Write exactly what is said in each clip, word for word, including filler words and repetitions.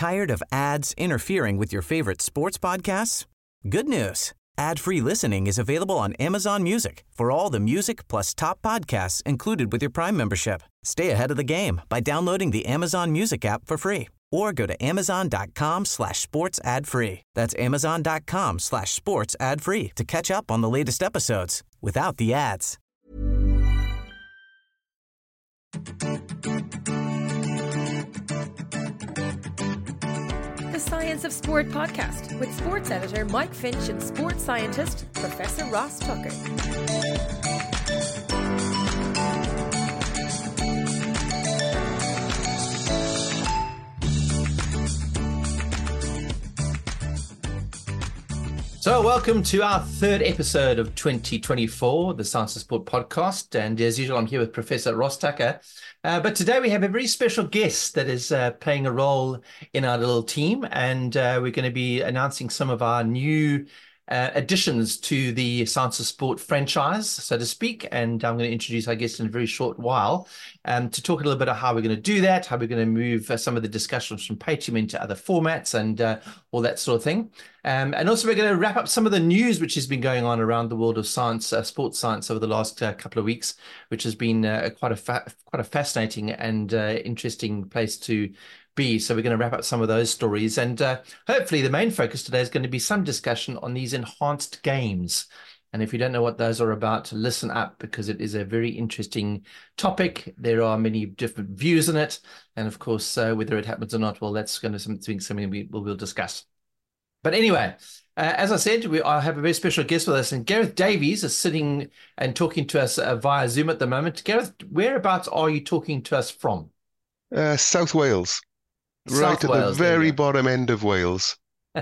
Tired of ads interfering with your favorite sports podcasts? Good news. Ad-free listening is available on Amazon Music for all the music plus top podcasts included with your Prime membership. Stay ahead of the game by downloading the Amazon Music app for free or go to amazon.com slash sports ad free. That's amazon.com slash sports ad free to catch up on the latest episodes without the ads. The Science of Sport podcast with sports editor Mike Finch and sports scientist Professor Ross Tucker. So welcome to our third episode of twenty twenty-four, the Science of Sport podcast. And as usual, I'm here with Professor Ross Tucker. Uh, but today we have a very special guest that is uh, playing a role in our little team. And uh, we're going to be announcing some of our new uh, additions to the Science of Sport franchise, so to speak. And I'm going to introduce our guest in a very short while um, to talk a little bit about how we're going to do that, how we're going to move uh, some of the discussions from Patreon into other formats and uh, all that sort of thing. Um, and also we're going to wrap up some of the news which has been going on around the world of science, uh, sports science over the last uh, couple of weeks, which has been uh, quite a fa- quite a fascinating and uh, interesting place to be. So we're going to wrap up some of those stories. And uh, hopefully the main focus today is going to be some discussion on these enhanced games. And if you don't know what those are about, listen up, because it is a very interesting topic. There are many different views on it. And of course, uh, whether it happens or not, well, that's going to be something we will we'll discuss. But anyway, uh, as I said, we I have a very special guest with us, and Gareth Davies is sitting and talking to us uh, via Zoom at the moment. Gareth, whereabouts are you talking to us from? Uh, South Wales, South right at Wales, the very bottom end of Wales.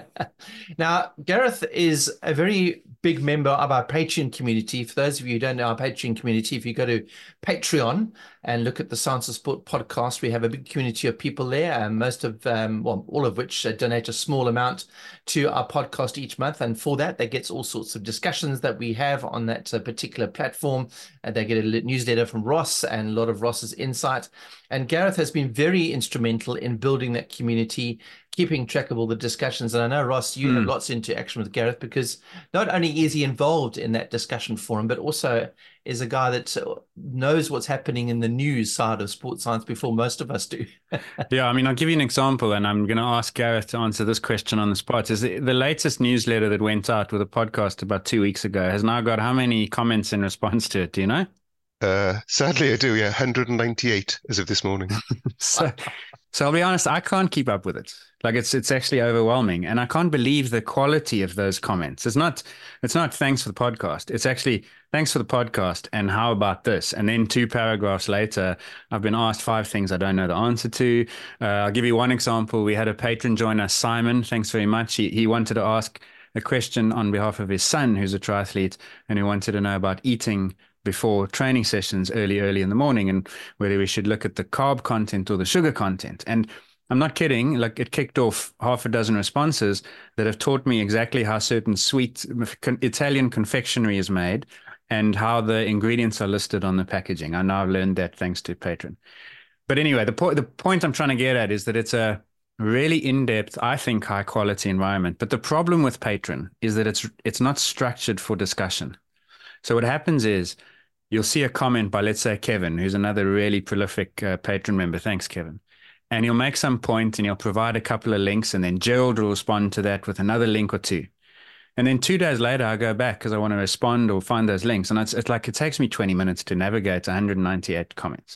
Now, Gareth is a very big member of our Patreon community. For those of you who don't know our Patreon community, if you go to Patreon and look at the Science of Sport podcast, we have a big community of people there, and most of, um, well, all of which uh, donate a small amount to our podcast each month. And for that, they get all sorts of discussions that we have on that uh, particular platform. Uh, they get a newsletter from Ross and a lot of Ross's insight. And Gareth has been very instrumental in building that community, keeping track of all the discussions. And I know, Ross, you mm. have lots of interaction with Gareth, because not only is he involved in that discussion forum, but also is a guy that knows what's happening in the news side of sports science before most of us do. Yeah, I mean, I'll give you an example, and I'm going to ask Gareth to answer this question on the spot. Is the, the latest newsletter that went out with a podcast about two weeks ago has now got how many comments in response to it? Do you know? Uh, sadly, I do, yeah, one hundred ninety-eight as of this morning. so, so I'll be honest, I can't keep up with it. Like it's it's actually overwhelming, and I can't believe the quality of those comments. It's not it's not thanks for the podcast. It's actually thanks for the podcast, and how about this? And then two paragraphs later, I've been asked five things I don't know the answer to. Uh, I'll give you one example. We had a patron join us, Simon. Thanks very much. He he wanted to ask a question on behalf of his son, who's a triathlete, and he wanted to know about eating before training sessions early, early in the morning, and whether we should look at the carb content or the sugar content. And I'm not kidding, like it kicked off half a dozen responses that have taught me exactly how certain sweet Italian confectionery is made and how the ingredients are listed on the packaging. I know I've learned that thanks to Patreon. But anyway, the, po- the point I'm trying to get at is that it's a really in-depth, I think, high-quality environment. But the problem with Patreon is that it's it's not structured for discussion. So what happens is you'll see a comment by, let's say, Kevin, who's another really prolific uh, Patreon member. Thanks, Kevin. And he'll make some point and he'll provide a couple of links, and then Gerald will respond to that with another link or two. And then two days later, I go back because I want to respond or find those links. And it's, it's like it takes me twenty minutes to navigate one hundred ninety-eight comments.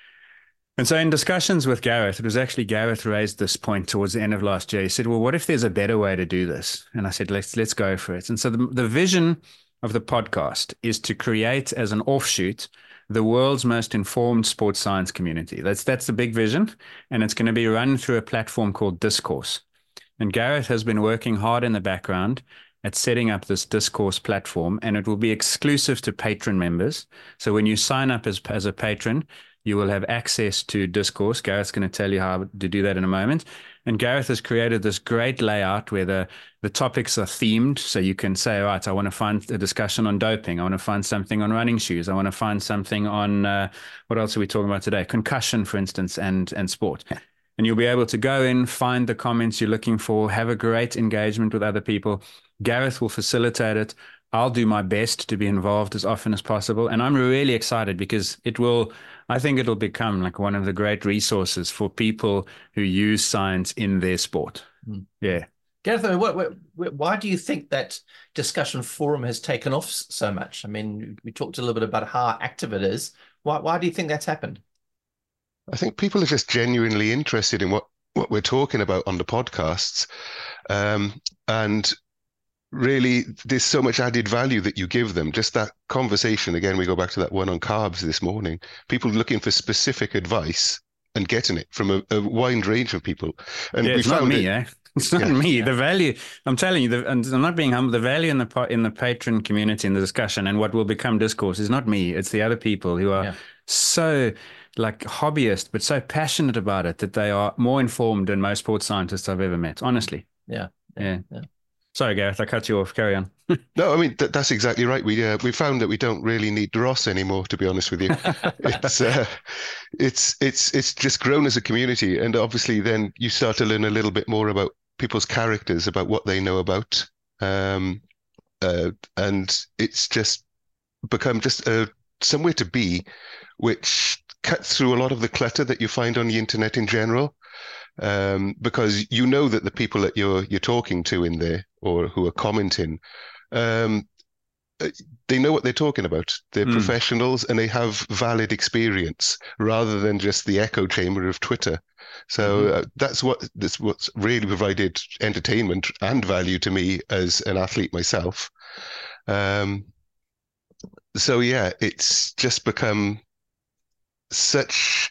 And so in discussions with Gareth, it was actually Gareth raised this point towards the end of last year. He said, well, what if there's a better way to do this? And I said, let's let's go for it. And so the, the vision of the podcast is to create as an offshoot the world's most informed sports science community. That's that's the big vision, and it's going to be run through a platform called Discourse. And Gareth has been working hard in the background at setting up this Discourse platform, and it will be exclusive to patron members. So when you sign up as, as a patron, you will have access to Discourse. Gareth's going to tell you how to do that in a moment. And Gareth has created this great layout where the, the topics are themed. So you can say, all right, I want to find a discussion on doping. I want to find something on running shoes. I want to find something on, uh, what else are we talking about today? Concussion, for instance, and, and sport. and you'll be able to go in, find the comments you're looking for, have a great engagement with other people. Gareth will facilitate it. I'll do my best to be involved as often as possible. And I'm really excited because it will, I think it'll become like one of the great resources for people who use science in their sport. Mm. Yeah. Gareth, I mean, what, what, why do you think that discussion forum has taken off so much? I mean, we talked a little bit about how active it is. Why, why do you think that's happened? I think people are just genuinely interested in what, what we're talking about on the podcasts. Um, and really, there's so much added value that you give them. Just that conversation, again, we go back to that one on carbs this morning. People looking for specific advice and getting it from a, a wide range of people. And yeah, we it's found not me, it, eh? It's not yeah. me. The value, I'm telling you, the, and I'm not being humble, the value in the in the patron community, in the discussion, and what will become discourse is not me. It's the other people who are yeah. so like hobbyist, but so passionate about it that they are more informed than most sports scientists I've ever met, honestly. Yeah. Yeah. yeah. Sorry, Gareth, I cut you off. Carry on. No, I mean, th- that's exactly right. We uh, we found that we don't really need Ross anymore, to be honest with you. it's uh, it's it's it's just grown as a community. And obviously then you start to learn a little bit more about people's characters, about what they know about. Um, uh, and it's just become just uh, somewhere to be, which cuts through a lot of the clutter that you find on the internet in general. Um, because you know that the people that you're you're talking to in there or who are commenting, um, they know what they're talking about. They're mm. professionals and they have valid experience rather than just the echo chamber of Twitter. So mm-hmm. uh, that's what that's what's really provided entertainment and value to me as an athlete myself. Um, so yeah, it's just become such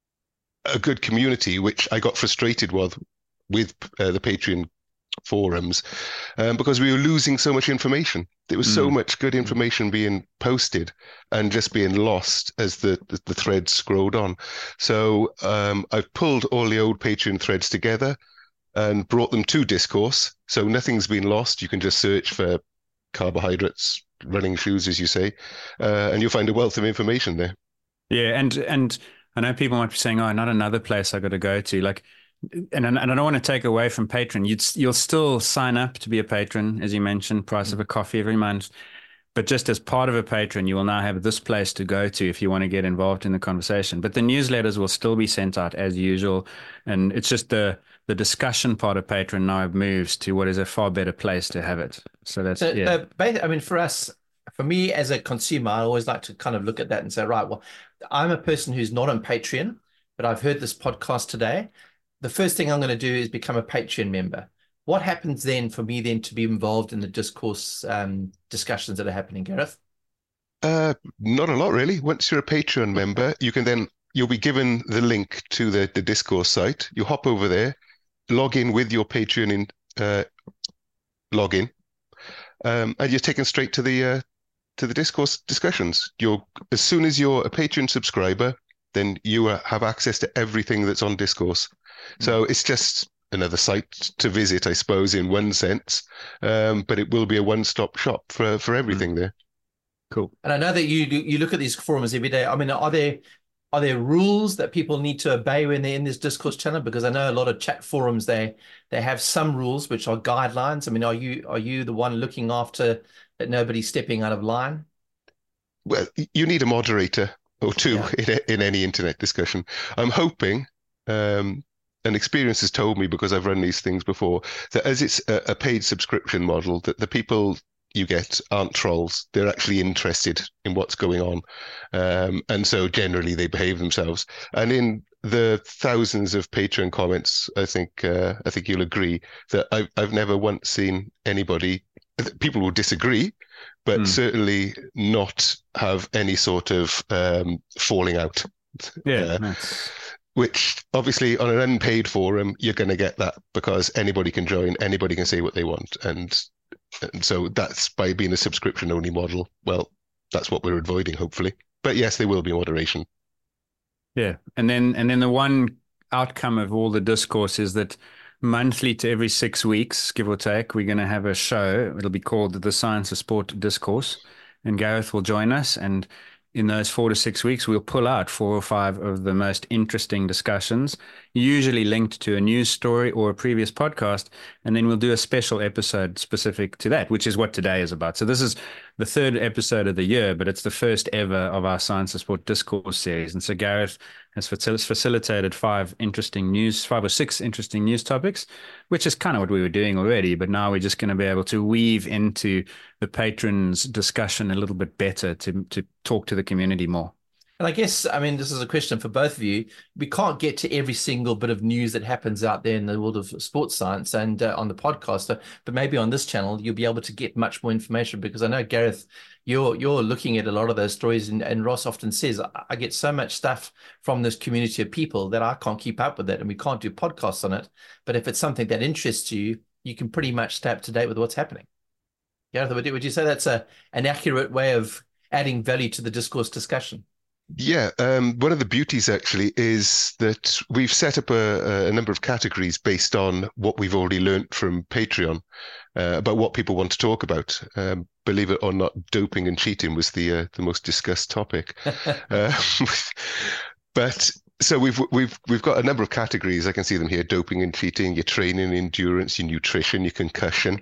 a good community, which I got frustrated with with uh, the Patreon forums um, because we were losing so much information. There was mm. so much good information being posted and just being lost as the, the, the threads scrolled on. So um, I've pulled all the old Patreon threads together and brought them to Discourse. So nothing's been lost. You can just search for carbohydrates, running shoes, as you say, uh, and you'll find a wealth of information there. Yeah, and and I know people might be saying, "Oh, not another place I got to go to." Like, and and I don't want to take away from patron. You'd you'll still sign up to be a patron, as you mentioned, price of a coffee every month. But just as part of a patron, you will now have this place to go to if you want to get involved in the conversation. But the newsletters will still be sent out as usual, and it's just the the discussion part of patron now moves to what is a far better place to have it. So that's so, yeah. Uh, I mean, for us. For me, as a consumer, I always like to kind of look at that and say, right, well, I'm a person who's not on Patreon, but I've heard this podcast today. The first thing I'm going to do is become a Patreon member. What happens then for me then to be involved in the discourse um, discussions that are happening, Gareth? Uh, not a lot, really. Once you're a Patreon member, you can then, you'll be given the link to the, the discourse site. You hop over there, log in with your Patreon in, uh, login, um, and you're taken straight to the uh, to the discourse discussions. You're as soon as you're a Patreon subscriber, then you uh, have access to everything that's on Discourse. Mm-hmm. So it's just another site to visit, I suppose, in one sense, um, but it will be a one-stop shop for for everything mm-hmm. there. Cool. And I know that you you look at these forums every day. I mean, are there are there rules that people need to obey when they're in this Discourse channel? Because I know a lot of chat forums they they have some rules which are guidelines. I mean, are you are you the one looking after that nobody's stepping out of line? Well, you need a moderator or two Yeah. in, in any internet discussion. I'm hoping, um, and experience has told me because I've run these things before, that as it's a, a paid subscription model, that the people you get aren't trolls. They're actually interested in what's going on. Um, and so generally they behave themselves. And in the thousands of Patreon comments, I think uh, I think you'll agree that I've, I've never once seen anybody, people will disagree, but Mm. certainly not have any sort of um, falling out. Yeah. Uh, Nice. which obviously on an unpaid forum, you're going to get that because anybody can join, anybody can say what they want. And, and so that's by being a subscription only model. Well, that's what we're avoiding, hopefully. But yes, there will be moderation. Yeah. And then and then the one outcome of all the discourse is that monthly to every six weeks, give or take, we're going to have a show. It'll be called the Science of Sport Discourse. And Gareth will join us. And in those four to six weeks, we'll pull out four or five of the most interesting discussions, usually linked to a news story or a previous podcast. And then we'll do a special episode specific to that, which is what today is about. So this is the third episode of the year, but it's the first ever of our Science of Sport discourse series. And so Gareth has facil- facilitated five interesting news, five or six interesting news topics, which is kind of what we were doing already. But now we're just going to be able to weave into the patrons' discussion a little bit better to, to talk to the community more. And I guess, I mean, this is a question for both of you. We can't get to every single bit of news that happens out there in the world of sports science and uh, on the podcast, but maybe on this channel, you'll be able to get much more information, because I know, Gareth, you're you're looking at a lot of those stories, and, and Ross often says, I, I get so much stuff from this community of people that I can't keep up with it, and we can't do podcasts on it. But if it's something that interests you, you can pretty much stay up to date with what's happening. Gareth, would you, would you say that's a an accurate way of adding value to the discourse discussion? Yeah, um, one of the beauties actually is that we've set up a, a number of categories based on what we've already learned from Patreon uh, about what people want to talk about. Um, believe it or not, doping and cheating was the uh, the most discussed topic. uh, but so we've we've we've got a number of categories. I can see them here: doping and cheating, your training, endurance, your nutrition, your concussion,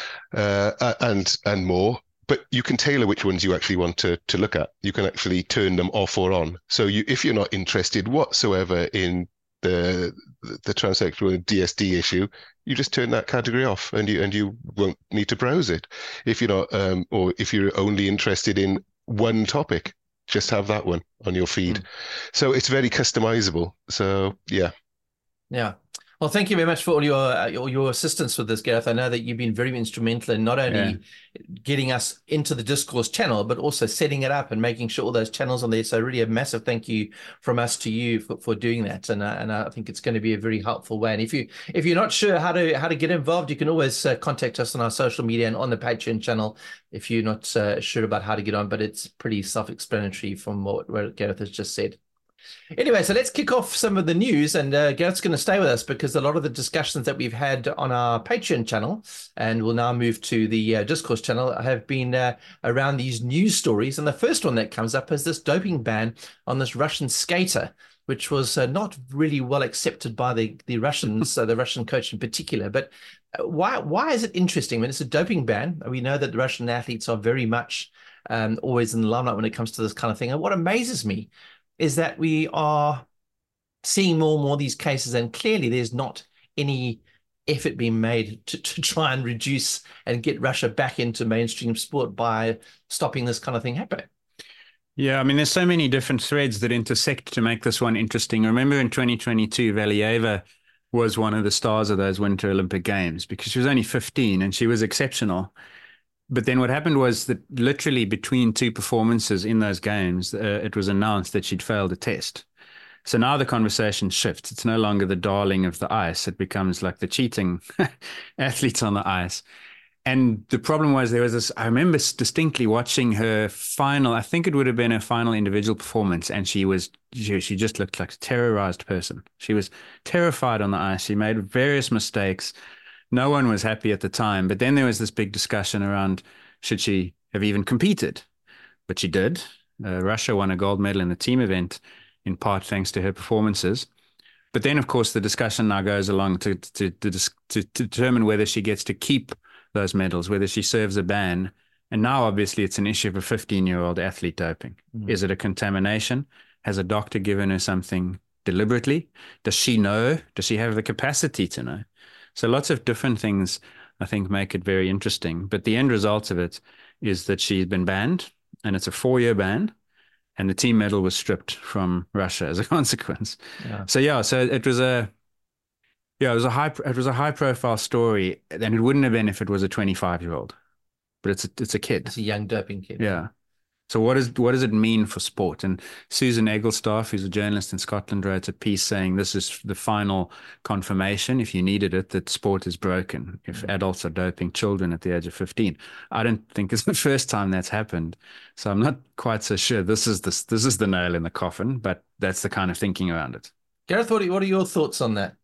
uh, and and more. But you can tailor which ones you actually want to, to look at. You can actually turn them off or on. So you, if you're not interested whatsoever in the the transsexual D S D issue, you just turn that category off, and you and you won't need to browse it. If you're not, um, or if you're only interested in one topic, just have that one on your feed. Mm. So it's very customizable. So yeah, yeah. Well, thank you very much for all your uh, your, your assistance with this, Gareth. I know that you've been very instrumental in not only yeah. getting us into the discourse channel, but also setting it up and making sure all those channels on there. So really a massive thank you from us to you for, for doing that. And uh, and I think it's going to be a very helpful way. And if you if you're not sure how to how to get involved, you can always uh, contact us on our social media and on the Patreon channel if you're not uh, sure about how to get on. But it's pretty self-explanatory from what, what Gareth has just said. Anyway, so let's kick off some of the news, and uh, Gareth's going to stay with us because a lot of the discussions that we've had on our Patreon channel, and we'll now move to the uh, Discourse channel, have been uh, around these news stories. And the first one that comes up is this doping ban on this Russian skater, which was uh, not really well accepted by the, the Russians, uh, the Russian coach in particular. But why why is it interesting? When it's a doping ban, we know that the Russian athletes are very much um, always in the limelight when it comes to this kind of thing. And what amazes me is that we are seeing more and more of these cases, and clearly there's not any effort being made to, to try and reduce and get Russia back into mainstream sport by stopping this kind of thing happening. Yeah, I mean, there's so many different threads that intersect to make this one interesting. Remember in twenty twenty-two, Valieva was one of the stars of those Winter Olympic Games because she was only fifteen and she was exceptional. But then what happened was that literally between two performances in those games, uh, it was announced that she'd failed a test. So now the conversation shifts. It's no longer the darling of the ice. It becomes like the cheating athletes on the ice. And the problem was there was this, I remember distinctly watching her final, I think it would have been her final individual performance. And she was, she, she just looked like a terrorized person. She was terrified on the ice. She made various mistakes. No one was happy at the time. But then there was this big discussion around should she have even competed? But she did. Uh, Russia won a gold medal in the team event, in part thanks to her performances. But then, of course, the discussion now goes along to, to, to, to, to determine whether she gets to keep those medals, whether she serves a ban. And now, obviously, it's an issue of a fifteen-year-old athlete doping. Mm. Is it a contamination? Has a doctor given her something deliberately? Does she know? Does she have the capacity to know? So lots of different things, I think, make it very interesting. But the end result of it is that she's been banned, and it's a four-year ban, and the team medal was stripped from Russia as a consequence. Yeah. So yeah, so it was a yeah, it was a high it was a high-profile story, and it wouldn't have been if it was a twenty-five-year-old. But it's a, it's a kid. It's a young doping kid. Yeah. So what is what does it mean for sport? And Susan Egglestaff, who's a journalist in Scotland, wrote a piece saying this is the final confirmation, if you needed it, that sport is broken if adults are doping children at the age of fifteen. I don't think it's the first time that's happened. So I'm not quite so sure this is the, this is the nail in the coffin, but that's the kind of thinking around it. Gareth, what are, what are your thoughts on that?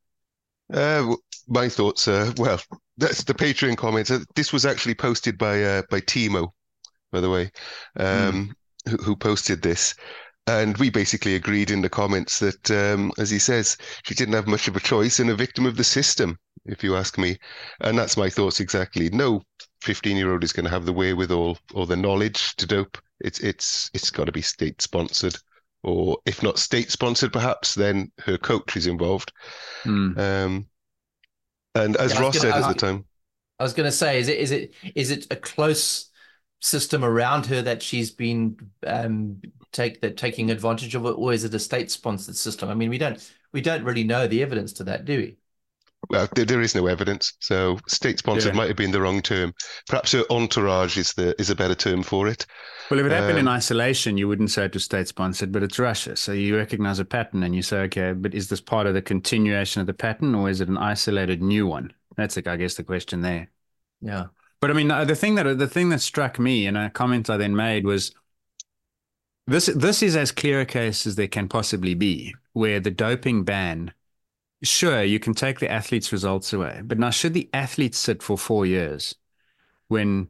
Uh, my thoughts are, well, that's the Patreon comments. This was actually posted by uh, by Timo, by the way. Um, mm. who, who posted this. And we basically agreed in the comments that, um, as he says, she didn't have much of a choice and a victim of the system, if you ask me. And that's my thoughts exactly. No fifteen-year-old is going to have the wherewithal or the knowledge to dope. It's it's it's got to be state-sponsored, or if not state-sponsored, perhaps, then her coach is involved. Mm. Um, and as yeah, Ross gonna, said at I, the time, I was going to say, is it is it is it a close system around her that she's been um, take that taking advantage of it, or is it a state-sponsored system? I mean, we don't we don't really know the evidence to that, do we? Well, there, there is no evidence, so state-sponsored yeah. might have been the wrong term. Perhaps her entourage is the is a better term for it. Well, if it happened um, in isolation, you wouldn't say it was state-sponsored, but it's Russia, so you recognize a pattern and you say, okay, but is this part of the continuation of the pattern, or is it an isolated new one? That's, I guess, the question there. Yeah. But I mean, the thing that the thing that struck me, and a comment I then made, was this: this is as clear a case as there can possibly be, where the doping ban. Sure, you can take the athlete's results away, but now should the athlete sit for four years when?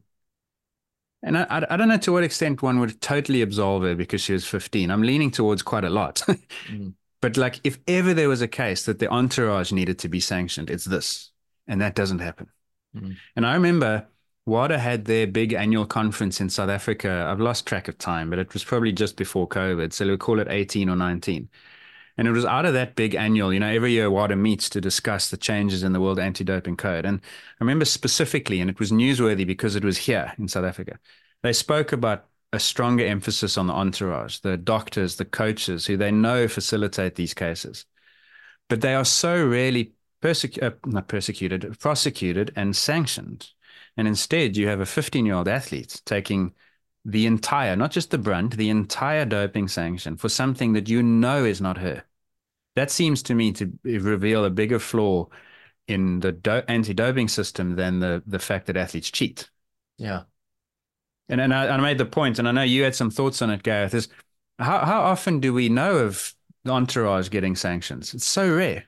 And I, I don't know to what extent one would totally absolve her because she was fifteen. I'm leaning towards quite a lot. mm. But like, if ever there was a case that the entourage needed to be sanctioned, it's this, and that doesn't happen. Mm. And I remember WADA had their big annual conference in South Africa. I've lost track of time, but it was probably just before COVID. So we'll call it eighteen or nineteen. And it was out of that big annual, you know, every year WADA meets to discuss the changes in the World Anti-Doping Code. And I remember specifically, and it was newsworthy because it was here in South Africa, they spoke about a stronger emphasis on the entourage, the doctors, the coaches, who they know facilitate these cases. But they are so rarely persecu- uh, not persecuted, prosecuted and sanctioned. And instead, you have a fifteen-year-old athlete taking the entire, not just the brunt, the entire doping sanction for something that you know is not her. That seems to me to reveal a bigger flaw in the do- anti-doping system than the, the fact that athletes cheat. Yeah. And, and I, I made the point, and I know you had some thoughts on it, Gareth, is how, how often do we know of the entourage getting sanctions? It's so rare.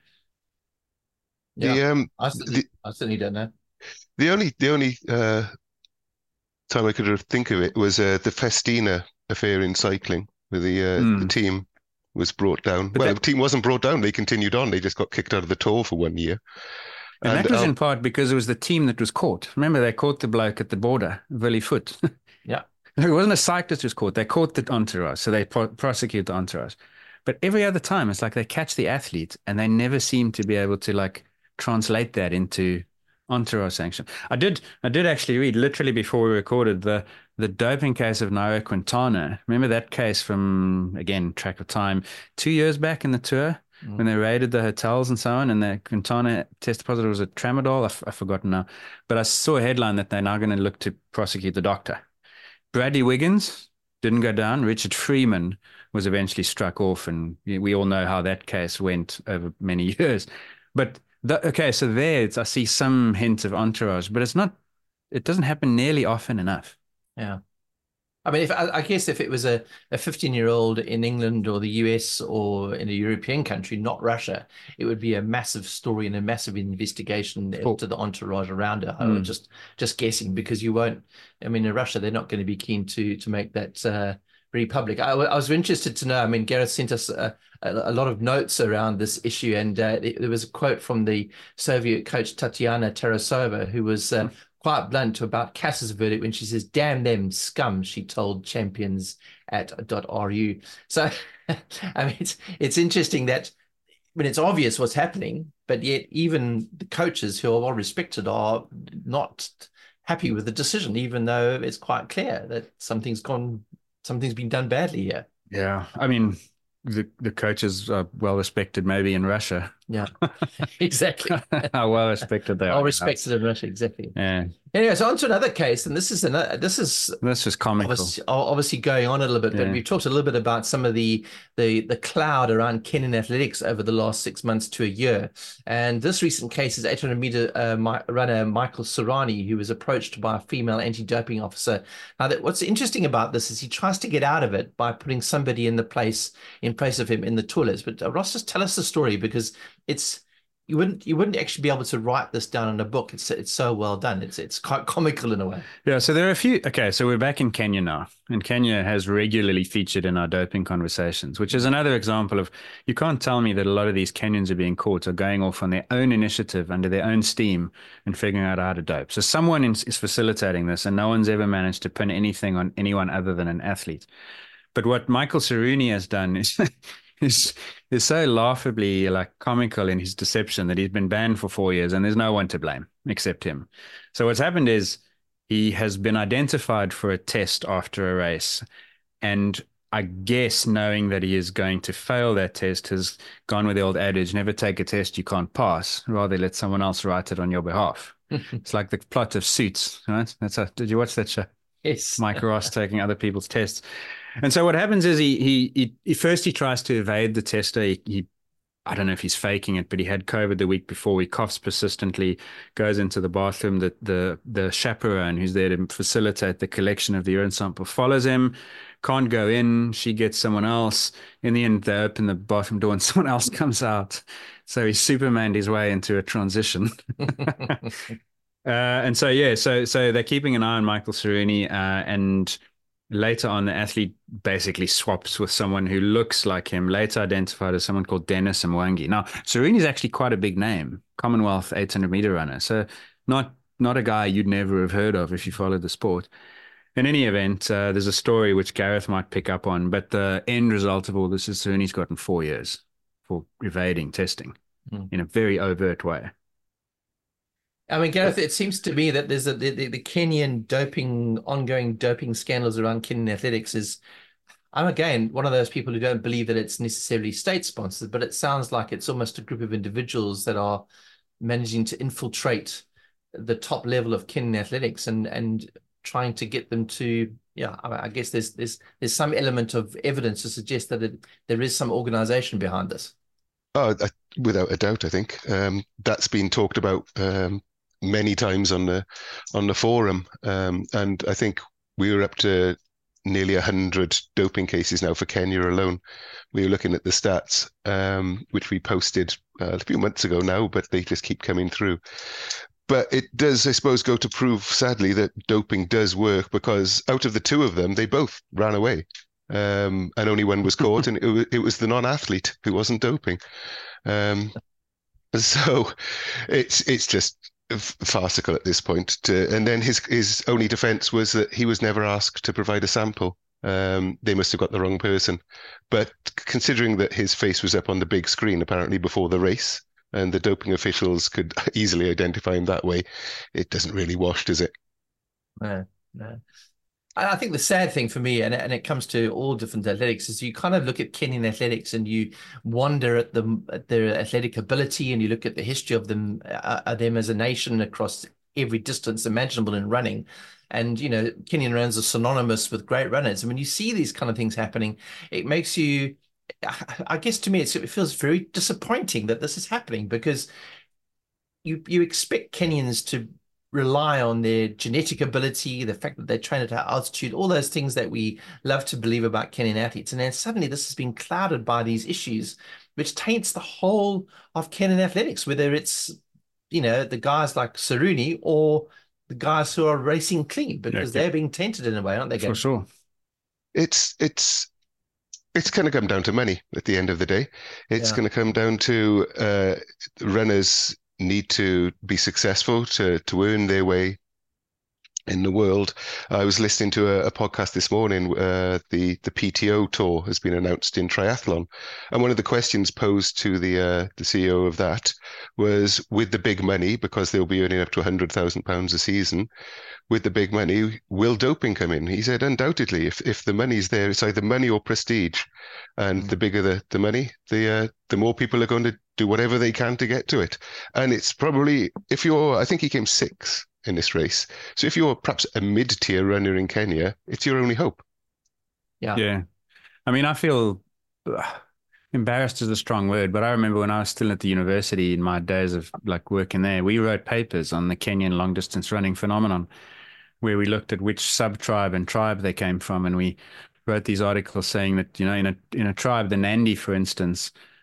Yeah, the, um, I, certainly, the, I certainly don't know. The only, the only, uh, time I could think of it was uh, the Festina affair in cycling, where the uh, mm. the team was brought down. But well, that, the team wasn't brought down; they continued on. They just got kicked out of the Tour for one year. And, and that was uh, in part because it was the team that was caught. Remember, they caught the bloke at the border, Willie Foot. Yeah, it wasn't a cyclist who was caught; they caught the entourage, so they pro- prosecute the entourage. But every other time, it's like they catch the athlete, and they never seem to be able to like translate that into entourage sanction. I did I did actually read, literally before we recorded, the the doping case of Nairo Quintana. Remember that case from, again, track of time, two years back in the Tour, mm. when they raided the hotels and so on, and the Quintana tested positive was a tramadol. I've, I've forgotten now. But I saw a headline that they're now going to look to prosecute the doctor. Bradley Wiggins didn't go down. Richard Freeman was eventually struck off, and we all know how that case went over many years. But The, okay, so there it's, I see some hint of entourage, but it's not, it doesn't happen nearly often enough. Yeah. I mean, if I, I guess if it was a, a fifteen-year-old in England or the U S or in a European country, not Russia, it would be a massive story and a massive investigation cool. into the entourage around it. I mm. was just, just guessing, because you won't, I mean, in Russia, they're not going to be keen to to make that uh, very public. I, I was interested to know, I mean, Gareth sent us a, a, a lot of notes around this issue, and uh, there was a quote from the Soviet coach Tatiana Tarasova, who was uh, quite blunt about Kass's verdict when she says, "Damn them scum," she told champions at .ru. So, I mean, it's, it's interesting that when it's obvious what's happening, but yet even the coaches who are well respected are not happy with the decision, even though it's quite clear that something's gone Something's been done badly here. Yeah. I mean, the, the coaches are well respected maybe in Russia. Yeah, exactly. How well respected they are. Well respected in Russia, exactly. Yeah. Anyway, so on to another case, and this is another, this is this is comical. Obviously, obviously going on a little bit, yeah. but we've talked a little bit about some of the the the cloud around Kenyan athletics over the last six months to a year. And this recent case is eight hundred meter uh, runner Michael Serrani, who was approached by a female anti-doping officer. Now, that what's interesting about this is he tries to get out of it by putting somebody in the place in place of him in the toilets. But uh, Ross, just tell us the story, because it's you wouldn't you wouldn't actually be able to write this down in a book. It's it's so well done. It's it's quite comical in a way. Yeah, so there are a few. Okay, so we're back in Kenya now, and Kenya has regularly featured in our doping conversations, which is another example of you can't tell me that a lot of these Kenyans are being caught are going off on their own initiative under their own steam and figuring out how to dope. So someone is, is facilitating this, and no one's ever managed to pin anything on anyone other than an athlete. But what Michael Saruni has done is. is is so laughably like comical in his deception that he's been banned for four years and there's no one to blame except him. So what's happened is he has been identified for a test after a race, and I guess knowing that he is going to fail that test has gone with the old adage, never take a test you can't pass, rather let someone else write it on your behalf. It's like the plot of Suits, right? That's a, did you watch that show? Yes. Mike Ross taking other people's tests. And so what happens is he, he, he, he first he tries to evade the tester. He, he, I don't know if he's faking it, but he had COVID the week before. He coughs persistently, goes into the bathroom. The, the, the chaperone who's there to facilitate the collection of the urine sample follows him, can't go in. She gets someone else. In the end, they open the bathroom door and someone else comes out. So he Supermaned his way into a transition. Uh, and so, yeah, so so they're keeping an eye on Michael Saruni, uh, and later on, the athlete basically swaps with someone who looks like him, later identified as someone called Dennis Mwangi. Now, Saruni is actually quite a big name, Commonwealth eight hundred meter runner, so not not a guy you'd never have heard of if you followed the sport. In any event, uh, there's a story which Gareth might pick up on, but the end result of all this is Saruni's gotten four years for evading testing mm. in a very overt way. I mean, Gareth, it seems to me that there's a the, the, the Kenyan doping, ongoing doping scandals around Kenyan athletics is, I'm again one of those people who don't believe that it's necessarily state-sponsored, but it sounds like it's almost a group of individuals that are managing to infiltrate the top level of Kenyan athletics and and trying to get them to, yeah, I, I guess there's there's there's some element of evidence to suggest that it, there is some organization behind this. Oh, I, without a doubt, I think um, that's been talked about Um... many times on the on the forum, um, and I think we were up to nearly a hundred doping cases now for Kenya alone. We were looking at the stats, um, which we posted uh, a few months ago now, but they just keep coming through. But it does, I suppose, go to prove, sadly, that doping does work, because out of the two of them, they both ran away, um, and only one was caught, and it, it was the non-athlete who wasn't doping. Um, so it's it's just farcical at this point. To, and then his his only defense was that he was never asked to provide a sample. Um, they must have got the wrong person. But considering that his face was up on the big screen apparently before the race, and the doping officials could easily identify him that way, it doesn't really wash, does it? No, no. I think the sad thing for me, and, and it comes to all different athletics, is you kind of look at Kenyan athletics and you wonder at them, at their athletic ability, and you look at the history of them, uh, them as a nation across every distance imaginable in running. And, you know, Kenyan runners are synonymous with great runners. And when you see these kind of things happening, it makes you, I guess to me, it's, it feels very disappointing that this is happening, because you you expect Kenyans to rely on their genetic ability, the fact that they train at altitude, all those things that we love to believe about Kenyan athletes. And then suddenly this has been clouded by these issues, which taints the whole of Kenyan athletics, whether it's, you know, the guys like Saruni or the guys who are racing clean, because yeah, they're being tainted in a way, aren't they? For sure. It's, it's, it's going to come down to money at the end of the day. It's yeah. going to come down to uh, runners need to be successful to to earn their way in the world. I was listening to a, a podcast this morning. Uh, the the P T O tour has been announced in triathlon, and one of the questions posed to the uh, the C E O of that was, with the big money, because they'll be earning up to a hundred thousand pounds a season, with the big money, will doping come in? He said, undoubtedly, if if the money's there, it's either money or prestige, and mm. the bigger the the money, the uh, the more people are going to do whatever they can to get to it. And it's probably, if you're, I think he came sixth in this race. So if you're perhaps a mid-tier runner in Kenya, it's your only hope. Yeah. Yeah. I mean, I feel uh, embarrassed is a strong word, but I remember when I was still at the university in my days of like working there, we wrote papers on the Kenyan long distance running phenomenon, where we looked at which sub-tribe and tribe they came from. And we wrote these articles saying that, you know, in a, in a tribe, the Nandi, for instance,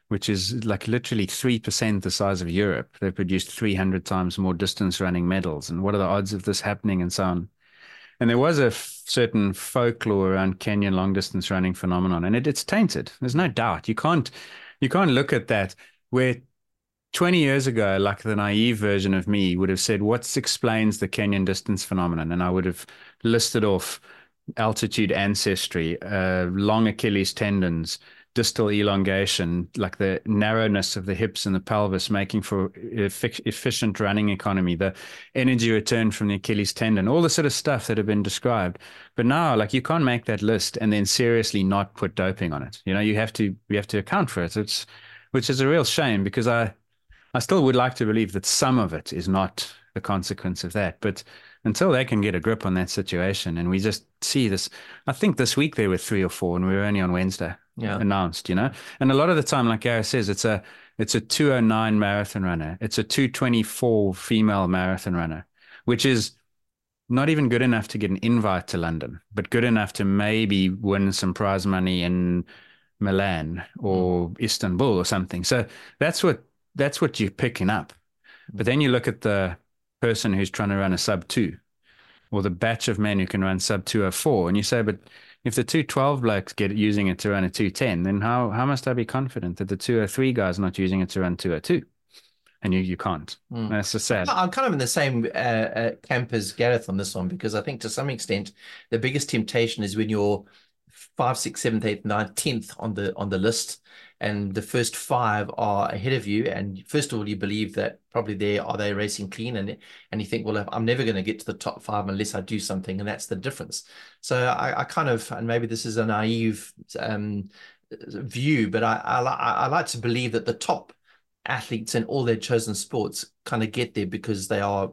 which is like literally three percent the size of Europe. They've produced three hundred times more distance running medals. And what are the odds of this happening and so on? And there was a f- certain folklore around Kenyan long distance running phenomenon, and it, it's tainted. There's no doubt. You can't, you can't look at that where twenty years ago, like the naive version of me would have said, what explains the Kenyan distance phenomenon? And I would have listed off altitude ancestry, uh, long Achilles tendons, distal elongation, like the narrowness of the hips and the pelvis, making for efficient running economy, the energy return from the Achilles tendon, all the sort of stuff that have been described. But now, like, you can't make that list and then seriously not put doping on it. You know, you have to, you have to account for it. It's, which is a real shame, because I, I still would like to believe that some of it is not the consequence of that. But until they can get a grip on that situation, and we just see this, I think this week there were three or four, and we were only on Wednesday. Yeah. Announced, you know, and a lot of the time, like Gareth says, it's a it's a two oh nine marathon runner, it's a two twenty-four female marathon runner, which is not even good enough to get an invite to London, but good enough to maybe win some prize money in Milan or mm. Istanbul or something. So that's what that's what you're picking up. But then you look at the person who's trying to run a sub two, or the batch of men who can run sub two oh four, and you say, but if the two twelve blokes get using it to run a two ten, then how how must I be confident that the two oh three guy's not using it to run two oh two? And you you can't. Mm. That's just sad. I'm kind of in the same uh, uh, camp as Gareth on this one, because I think to some extent the biggest temptation is when you're five, six, seventh, eighth, ninth, tenth on the on the list, and the first five are ahead of you, and first of all you believe that probably they are they racing clean, and and you think, well, I'm never going to get to the top five unless I do something, and that's the difference. So I, I kind of, and maybe this is a naive um, view, but I, I I like to believe that the top athletes in all their chosen sports kind of get there because they are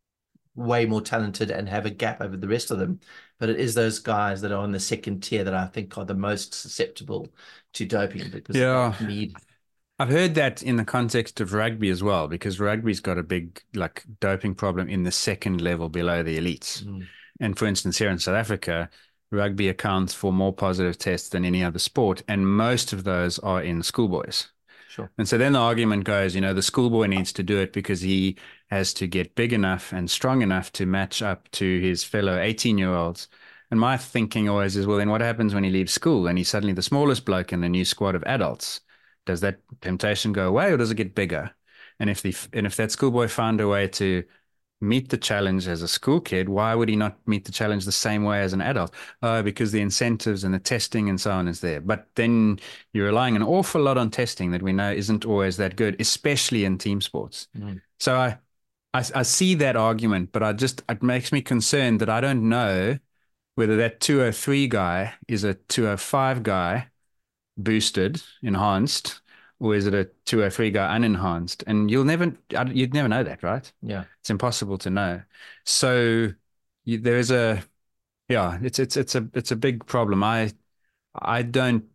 way more talented and have a gap over the rest of them. But it is those guys that are on the second tier that I think are the most susceptible to doping, because yeah. they need. I've heard that in the context of rugby as well, because rugby's got a big like doping problem in the second level below the elites. Mm. And for instance, here in South Africa, rugby accounts for more positive tests than any other sport, and most of those are in schoolboys. Sure. And so then the argument goes, you know, the schoolboy needs to do it because he has to get big enough and strong enough to match up to his fellow eighteen-year-olds. And my thinking always is, well, then what happens when he leaves school and he's suddenly the smallest bloke in a new squad of adults? Does that temptation go away, or does it get bigger? And if the and if that schoolboy found a way to meet the challenge as a school kid, why would he not meet the challenge the same way as an adult? Oh, because the incentives and the testing and so on is there. But then you're relying an awful lot on testing that we know isn't always that good, especially in team sports. Mm. So I, I I see that argument, but I just it makes me concerned that I don't know whether that two oh three guy is a two oh five guy boosted, enhanced, or is it a two oh three guy unenhanced? And you'll never, you'd never know that, right? Yeah. It's impossible to know. So you, there's a, yeah, it's, it's, it's a, it's a big problem. I, I don't,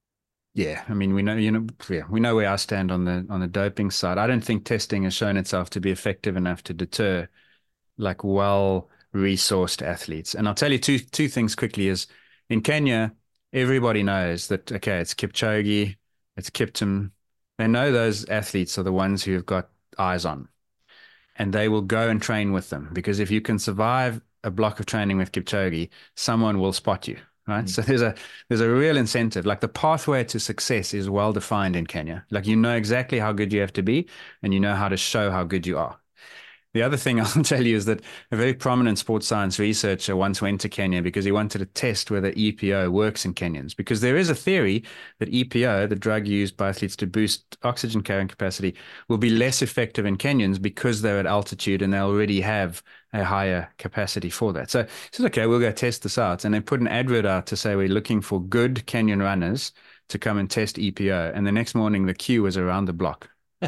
yeah, I mean, we know, you know, yeah, we know where I stand on the, on the doping side. I don't think testing has shown itself to be effective enough to deter like well-resourced athletes. And I'll tell you two, two things quickly is in Kenya, everybody knows that, okay, it's Kipchoge, it's Kiptum. They know those athletes are the ones who have got eyes on, and they will go and train with them, because if you can survive a block of training with Kipchoge, someone will spot you, right? Mm. So there's a there's a real incentive. Like the pathway to success is well defined in Kenya. Like you know exactly how good you have to be, and you know how to show how good you are. The other thing I'll tell you is that a very prominent sports science researcher once went to Kenya because he wanted to test whether E P O works in Kenyans. Because there is a theory that E P O, the drug used by athletes to boost oxygen carrying capacity, will be less effective in Kenyans because they're at altitude and they already have a higher capacity for that. So he said, okay, we'll go test this out. And they put an advert out to say we're looking for good Kenyan runners to come and test E P O. And the next morning, the queue was around the block.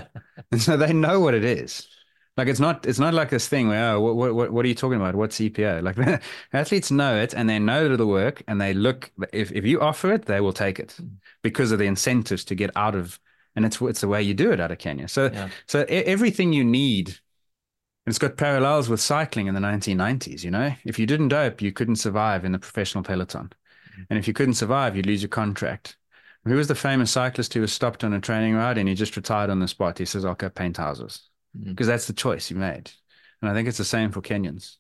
And so they know what it is. Like it's not, it's not like this thing where, oh, what, what, what are you talking about? What's E P O? Like athletes know it, and they know that it'll work, and they look. If if you offer it, they will take it because of the incentives to get out of. And it's it's the way you do it out of Kenya. So yeah. so everything you need. It's got parallels with cycling in the nineteen nineties. You know, if you didn't dope, you couldn't survive in the professional peloton, and if you couldn't survive, you'd lose your contract. Who was the famous cyclist who was stopped on a training ride and he just retired on the spot? He says, I'll go paint houses. Because mm. that's the choice he made. And I think it's the same for Kenyans.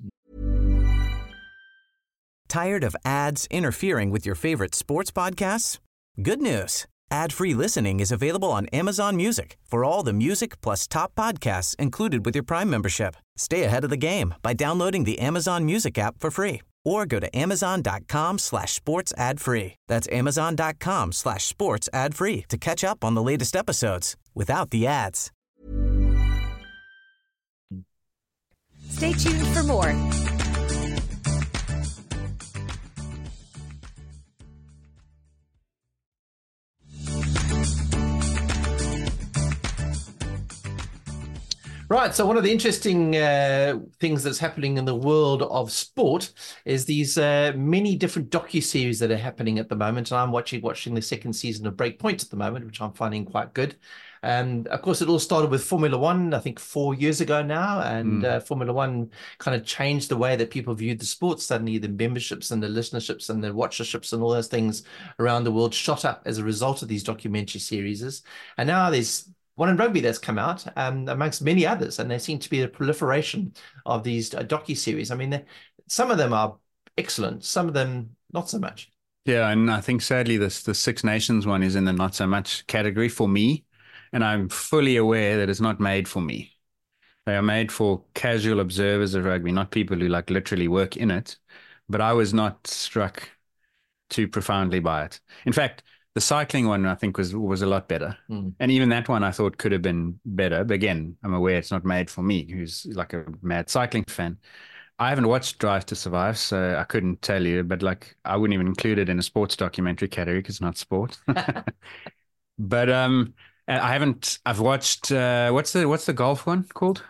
Tired of ads interfering with your favorite sports podcasts? Good news. Ad-free listening is available on Amazon Music for all the music plus top podcasts included with your Prime membership. Stay ahead of the game by downloading the Amazon Music app for free or go to amazon.com slash sports ad free. That's amazon.com slash sports ad free to catch up on the latest episodes without the ads. Stay tuned for more. Right, so one of the interesting uh, things that's happening in the world of sport is these uh, many different docu-series that are happening at the moment. And I'm watching watching the second season of Breakpoint at the moment, which I'm finding quite good. And of course, it all started with Formula One, I think four years ago now. And mm. uh, Formula One kind of changed the way that people viewed the sport. Suddenly, the memberships and the listenerships and the watcherships and all those things around the world shot up as a result of these documentary series. And now there's one in rugby that's come out, um, amongst many others, and there seem to be a proliferation of these uh, docu-series. I mean, some of them are excellent, some of them not so much. Yeah, and I think sadly this the Six Nations one is in the not so much category for me, and I'm fully aware that it's not made for me. They are made for casual observers of rugby, not people who like literally work in it, but I was not struck too profoundly by it. In fact, the cycling one, I think, was was a lot better. Mm. And even that one I thought could have been better. But again, I'm aware it's not made for me, who's like a mad cycling fan. I haven't watched Drive to Survive, so I couldn't tell you. But like, I wouldn't even include it in a sports documentary category because it's not sport. But um, I haven't, I've watched, uh, what's the what's the golf one called?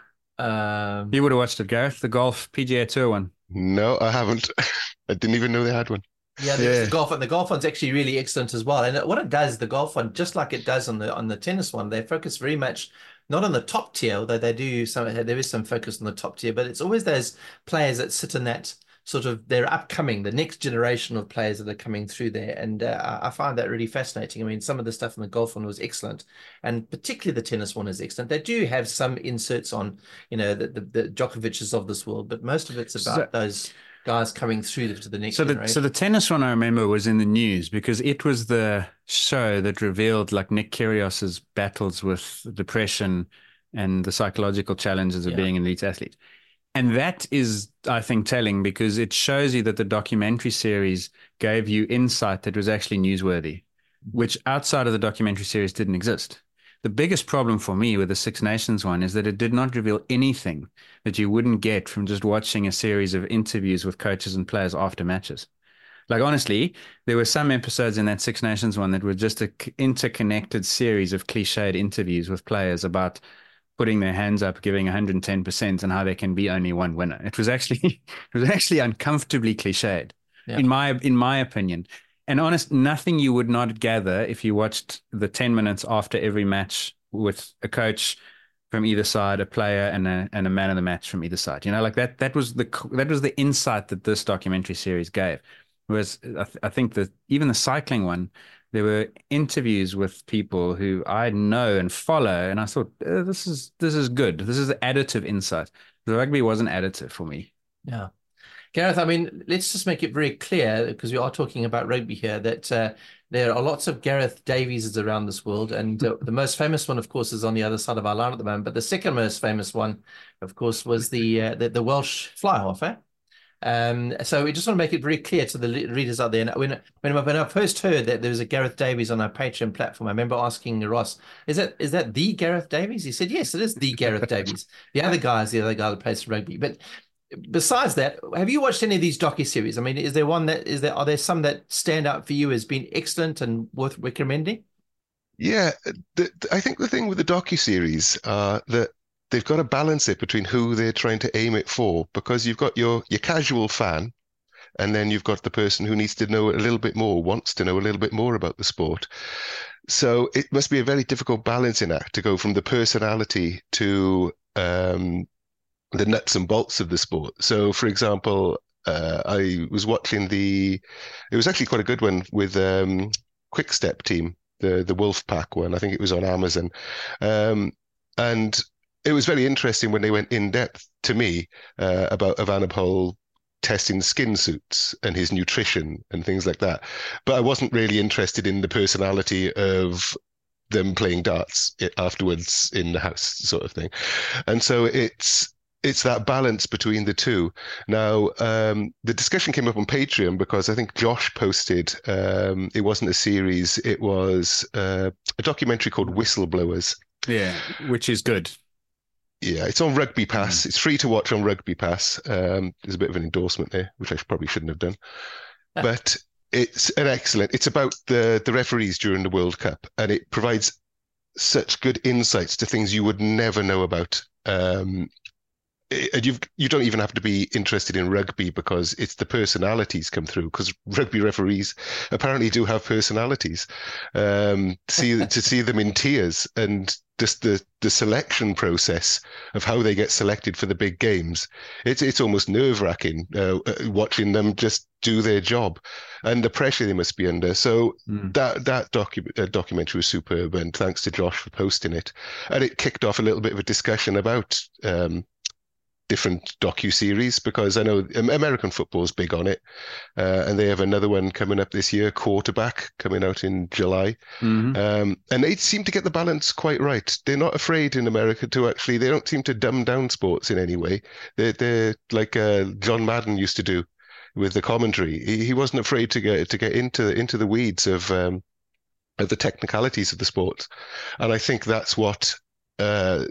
Um, you would have watched it, Gareth, the golf P G A Tour one. No, I haven't. I didn't even know they had one. Yeah, there's yeah. the golf one. The golf one's actually really excellent as well. And what it does, the golf one, just like it does on the on the tennis one, they focus very much not on the top tier, although they do some. There is some focus on the top tier, but it's always those players that sit in that sort of they're upcoming, the next generation of players that are coming through there. And uh, I find that really fascinating. I mean, some of the stuff in the golf one was excellent, and particularly the tennis one is excellent. They do have some inserts on, you know, the the, the Djokovic's of this world, but most of it's about so, those guys coming through to the next so the, generation. So the tennis one I remember was in the news because it was the show that revealed like Nick Kyrgios's battles with depression and the psychological challenges of yeah. being an elite athlete. And that is, I think, telling because it shows you that the documentary series gave you insight that was actually newsworthy, which outside of the documentary series didn't exist. The biggest problem for me with the Six Nations one is that it did not reveal anything that you wouldn't get from just watching a series of interviews with coaches and players after matches. Like, honestly, there were some episodes in that Six Nations one that were just an interconnected series of cliched interviews with players about putting their hands up, giving one hundred ten percent and how there can be only one winner. It was actually, it was actually uncomfortably cliched, yeah. in my in my opinion. And honest, nothing you would not gather if you watched the ten minutes after every match with a coach from either side, a player and a and a man of the match from either side. You know, like that. That was the that was the insight that this documentary series gave. Whereas I, th- I think that even the cycling one, there were interviews with people who I know and follow, and I thought uh, this is this is good. This is additive insight. The rugby wasn't additive for me. Yeah. Gareth, I mean, let's just make it very clear, because we are talking about rugby here, that uh, there are lots of Gareth Davies around this world. And uh, the most famous one, of course, is on the other side of our line at the moment. But the second most famous one, of course, was the uh, the, the Welsh fly-off. Eh? Um, so we just want to make it very clear to the readers out there. And when, when, when I first heard that there was a Gareth Davies on our Patreon platform, I remember asking Ross, is that is that the Gareth Davies? He said, yes, it is the Gareth Davies. The other guy is the other guy that plays rugby. But besides that, have you watched any of these docu-series? I mean, is there one that is there? Are there some that stand out for you as being excellent and worth recommending? Yeah, the, I think the thing with the docu-series uh, that they've got to balance it between who they're trying to aim it for, because you've got your your casual fan, and then you've got the person who needs to know a little bit more, wants to know a little bit more about the sport. So it must be a very difficult balancing act to go from the personality to um, the nuts and bolts of the sport. So, for example, uh, I was watching the, it was actually quite a good one with um, Quick Step team the the Wolfpack one. I think it was on Amazon, um, and it was very interesting when they went in depth to me uh, about Evenepoel testing skin suits and his nutrition and things like that. But I wasn't really interested in the personality of them playing darts afterwards in the house, sort of thing. And so it's it's that balance between the two. Now, um, the discussion came up on Patreon because I think Josh posted, um, it wasn't a series, it was uh, a documentary called Whistleblowers. Yeah, which is good. Yeah, it's on Rugby Pass. Mm. It's free to watch on Rugby Pass. Um, there's a bit of an endorsement there, which I probably shouldn't have done. But it's an excellent, it's about the, the referees during the World Cup, and it provides such good insights to things you would never know about. Um, and you've, you don't even have to be interested in rugby because it's the personalities come through, because rugby referees apparently do have personalities. Um, see, to see them in tears and just the, the selection process of how they get selected for the big games. It's, it's almost nerve-wracking uh, watching them just do their job and the pressure they must be under. So mm. that, that docu- uh, documentary was superb, and thanks to Josh for posting it. And it kicked off a little bit of a discussion about um, different docu-series, because I know American football is big on it, uh, and they have another one coming up this year, Quarterback, coming out in July. Mm-hmm. Um, and they seem to get the balance quite right. They're not afraid in America to actually, they don't seem to dumb down sports in any way. They're, they're like uh, John Madden used to do with the commentary. He, he wasn't afraid to get to get into into the weeds of um, of the technicalities of the sport, and I think that's what Uh,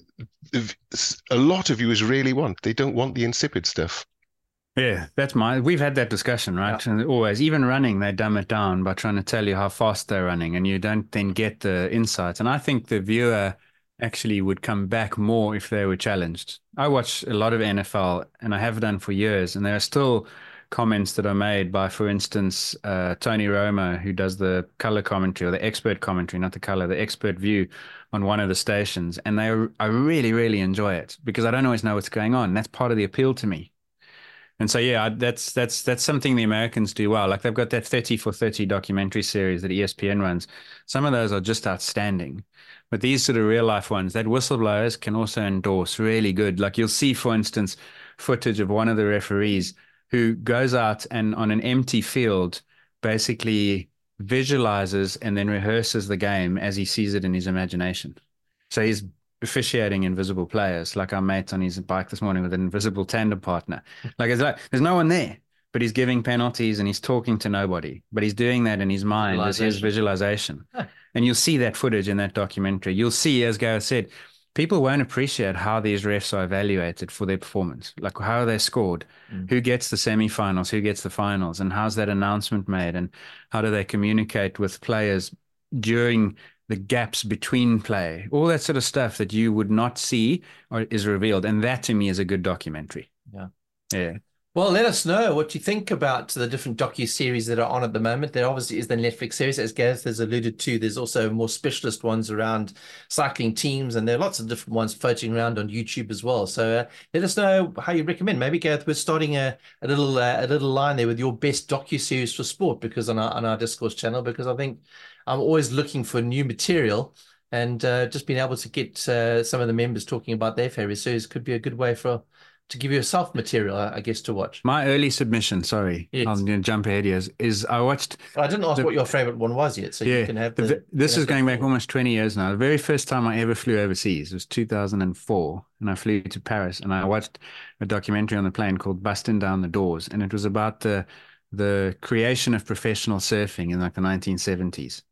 a lot of viewers really want. They don't want the insipid stuff. Yeah, that's my. We've had that discussion, right? Yeah. And always, even running, they dumb it down by trying to tell you how fast they're running, and you don't then get the insights. And I think the viewer actually would come back more if they were challenged. I watch a lot of N F L, and I have done for years, and there are still comments that are made by, for instance, uh, Tony Romo, who does the color commentary, or the expert commentary, not the color, the expert view on one of the stations. And they, I really, really enjoy it because I don't always know what's going on. That's part of the appeal to me. And so, yeah, that's that's that's something the Americans do well. Like they've got that thirty for thirty documentary series that E S P N runs. Some of those are just outstanding. But these sort of real life ones, that Whistleblowers can also endorse really good. Like you'll see, for instance, footage of one of the referees who goes out and on an empty field basically visualizes and then rehearses the game as he sees it in his imagination. So he's officiating invisible players, like our mate on his bike this morning with an invisible tandem partner. Like it's like there's no one there, but he's giving penalties and he's talking to nobody. But he's doing that in his mind as his visualization. Huh. And you'll see that footage in that documentary. You'll see, as Gareth said, people won't appreciate how these refs are evaluated for their performance, like how they're scored, mm. who gets the semifinals, who gets the finals, and how's that announcement made, and how do they communicate with players during the gaps between play. All that sort of stuff that you would not see or is revealed. And that to me is a good documentary. Yeah. Yeah. Well, let us know what you think about the different docu-series that are on at the moment. There obviously is the Netflix series, as Gareth has alluded to. There's also more specialist ones around cycling teams, and there are lots of different ones floating around on YouTube as well. So uh, let us know how you recommend. Maybe, Gareth, we're starting a, a little uh, a little line there with your best docu-series for sport, because on our, on our Discourse channel, because I think I'm always looking for new material, and uh, just being able to get uh, some of the members talking about their favorite series could be a good way for to give yourself material, I guess, to watch. My early submission, sorry, yes. I'm going to jump ahead here, is, is I watched... I didn't ask the, what your favorite one was yet, so yeah, you can have the... the this is going back almost twenty years now. The very first time I ever flew overseas was two thousand four, and I flew to Paris, and I watched a documentary on the plane called Busting Down the Doors, and it was about the the creation of professional surfing in like the nineteen seventies.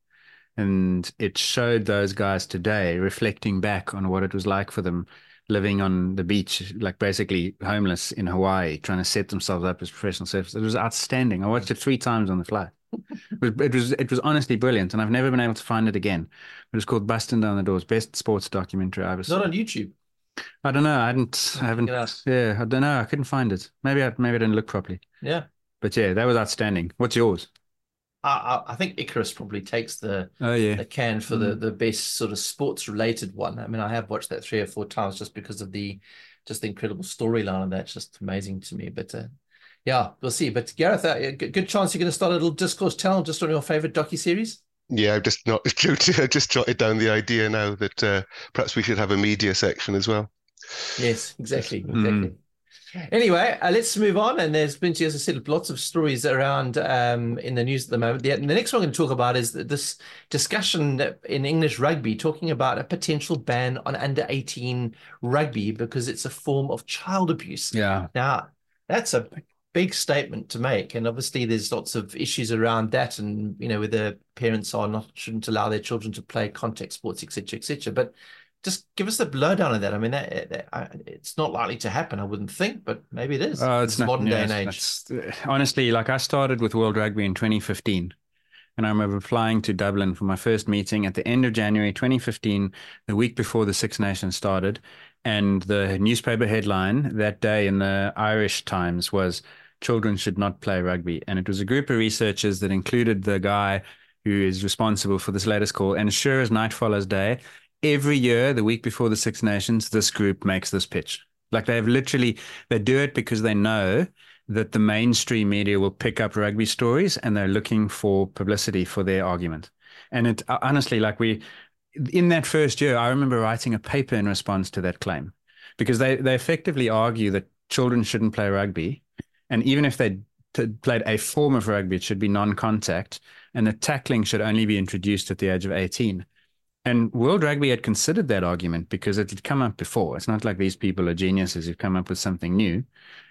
And it showed those guys today reflecting back on what it was like for them living on the beach, like basically homeless in Hawaii, trying to set themselves up as professional surfers. It was outstanding. I watched it three times on the flight. It was, it was, it was honestly brilliant, and I've never been able to find it again. It was called Busting Down the Doors, best sports documentary I ever saw. Not on YouTube. I don't know. I hadn't. I haven't. Yeah, I don't know. I couldn't find it. Maybe I maybe I didn't look properly. Yeah. But yeah, that was outstanding. What's yours? I, I think Icarus probably takes the oh, yeah. the can for mm. the, the best sort of sports related one. I mean, I have watched that three or four times just because of the just the incredible storyline of that. It's just amazing to me. But uh, yeah, we'll see. But Gareth, uh, good, good chance you're going to start a little Discourse channel just on your favorite docuseries. Yeah, I've just not I just jotted down the idea now that uh, perhaps we should have a media section as well. Yes, exactly, exactly. Mm. Anyway, uh, let's move on. And there's been, as I said, lots of stories around um, in the news at the moment. The, the next one I'm going to talk about is this discussion in English rugby, talking about a potential ban on under eighteen rugby because it's a form of child abuse. Yeah. Now, that's a big statement to make. And obviously there's lots of issues around that. And, you know, whether parents are not, shouldn't allow their children to play contact sports, et cetera, et cetera. But just give us the lowdown of that. I mean, that, that, it's not likely to happen, I wouldn't think, but maybe it is. Oh, it's, it's not, modern yeah, day and age. Uh, honestly, like I started with World Rugby in twenty fifteen, and I remember flying to Dublin for my first meeting at the end of January twenty fifteen, the week before the Six Nations started. And the newspaper headline that day in the Irish Times was, "Children should not play rugby." And it was a group of researchers that included the guy who is responsible for this latest call. And sure as night follows day, every year, the week before the Six Nations, this group makes this pitch. Like they've literally, they do it because they know that the mainstream media will pick up rugby stories and they're looking for publicity for their argument. And it honestly, like we, in that first year, I remember writing a paper in response to that claim because they, they effectively argue that children shouldn't play rugby. And even if they t- played a form of rugby, it should be non-contact, and the tackling should only be introduced at the age of eighteen. And World Rugby had considered that argument because it had come up before. It's not like these people are geniuses who've come up with something new.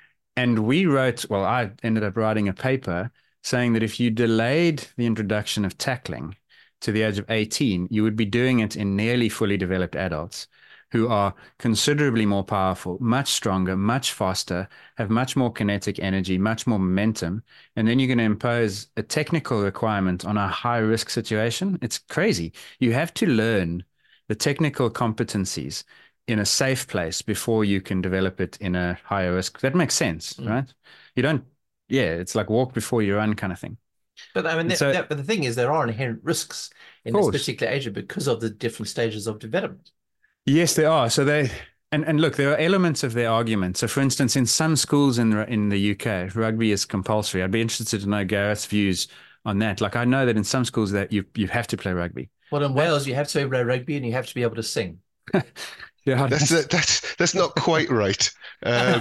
And we wrote, well, I ended up writing a paper saying that if you delayed the introduction of tackling to the age of eighteen, you would be doing it in nearly fully developed adults who are considerably more powerful, much stronger, much faster, have much more kinetic energy, much more momentum. And then you're going to impose a technical requirement on a high-risk situation. It's crazy. You have to learn the technical competencies in a safe place before you can develop it in a higher risk. That makes sense, mm. right? You don't, yeah, it's like walk before you run kind of thing. But I mean, that, so, that, but the thing is, there are inherent risks in this particular age because of the different stages of development. Yes, there are. So they, and, and look, there are elements of their argument. So for instance, in some schools in the, in the U K, rugby is compulsory. I'd be interested to know Gareth's views on that. Like I know that in some schools that you you have to play rugby. Well, in Wales, you have to play rugby and you have to be able to sing. Yeah, that's, that's that's that's not quite right. Um,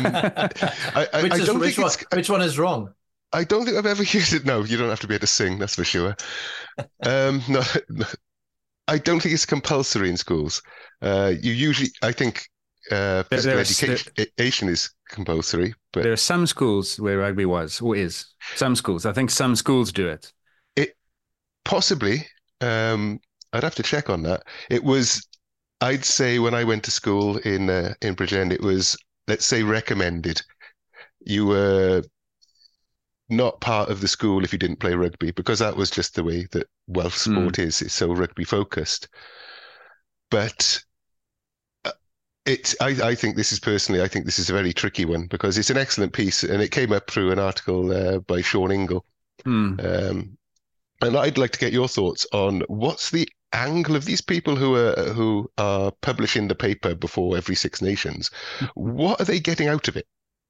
I, I, which, I is, don't which, think one, it's, which one is wrong? I don't think I've ever used it. No, you don't have to be able to sing. That's for sure. Um, no, no. I don't think it's compulsory in schools. Uh, you usually, I think, uh, physical there, education, there, education is compulsory. But there are some schools where rugby was or is. Some schools. I think some schools do it. It possibly. Um, I'd have to check on that. It was, I'd say, when I went to school in uh, in Bridgend, it was, let's say, recommended. You were not part of the school if you didn't play rugby, because that was just the way that Welsh sport mm. is. It's so rugby focused. But it, I, I think this is personally, I think this is a very tricky one because it's an excellent piece and it came up through an article uh, by Sean Ingle. Mm. Um, and I'd like to get your thoughts on what's the angle of these people who are who are publishing the paper before every Six Nations. What are they getting out of it?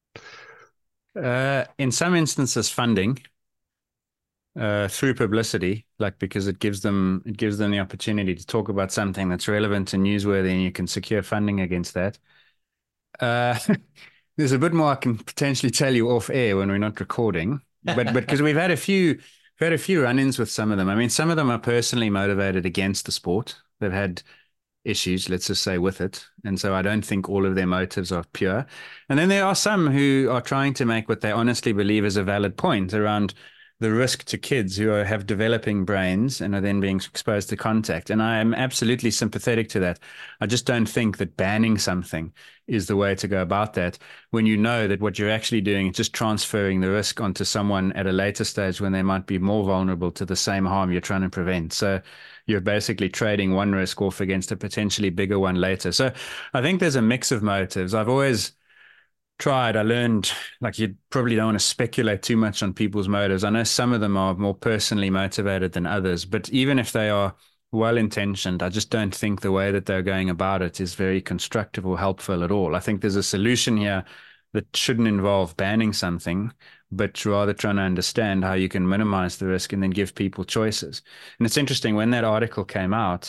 Uh, in some instances, funding uh, through publicity, like because it gives them it gives them the opportunity to talk about something that's relevant and newsworthy, and you can secure funding against that. Uh, there's a bit more I can potentially tell you off air when we're not recording, but but because we've had a few we've had a few run-ins with some of them. I mean, some of them are personally motivated against the sport. They've had issues, let's just say, with it. And so I don't think all of their motives are pure. And then there are some who are trying to make what they honestly believe is a valid point around the risk to kids who are, have developing brains and are then being exposed to contact. And I am absolutely sympathetic to that. I just don't think that banning something is the way to go about that when you know that what you're actually doing is just transferring the risk onto someone at a later stage when they might be more vulnerable to the same harm you're trying to prevent. So you're basically trading one risk off against a potentially bigger one later. So I think there's a mix of motives. I've always tried, I learned, like, you probably don't want to speculate too much on people's motives. I know some of them are more personally motivated than others, but even if they are well-intentioned, I just don't think the way that they're going about it is very constructive or helpful at all. I think there's a solution here that shouldn't involve banning something, but rather trying to understand how you can minimize the risk and then give people choices. And it's interesting, when that article came out,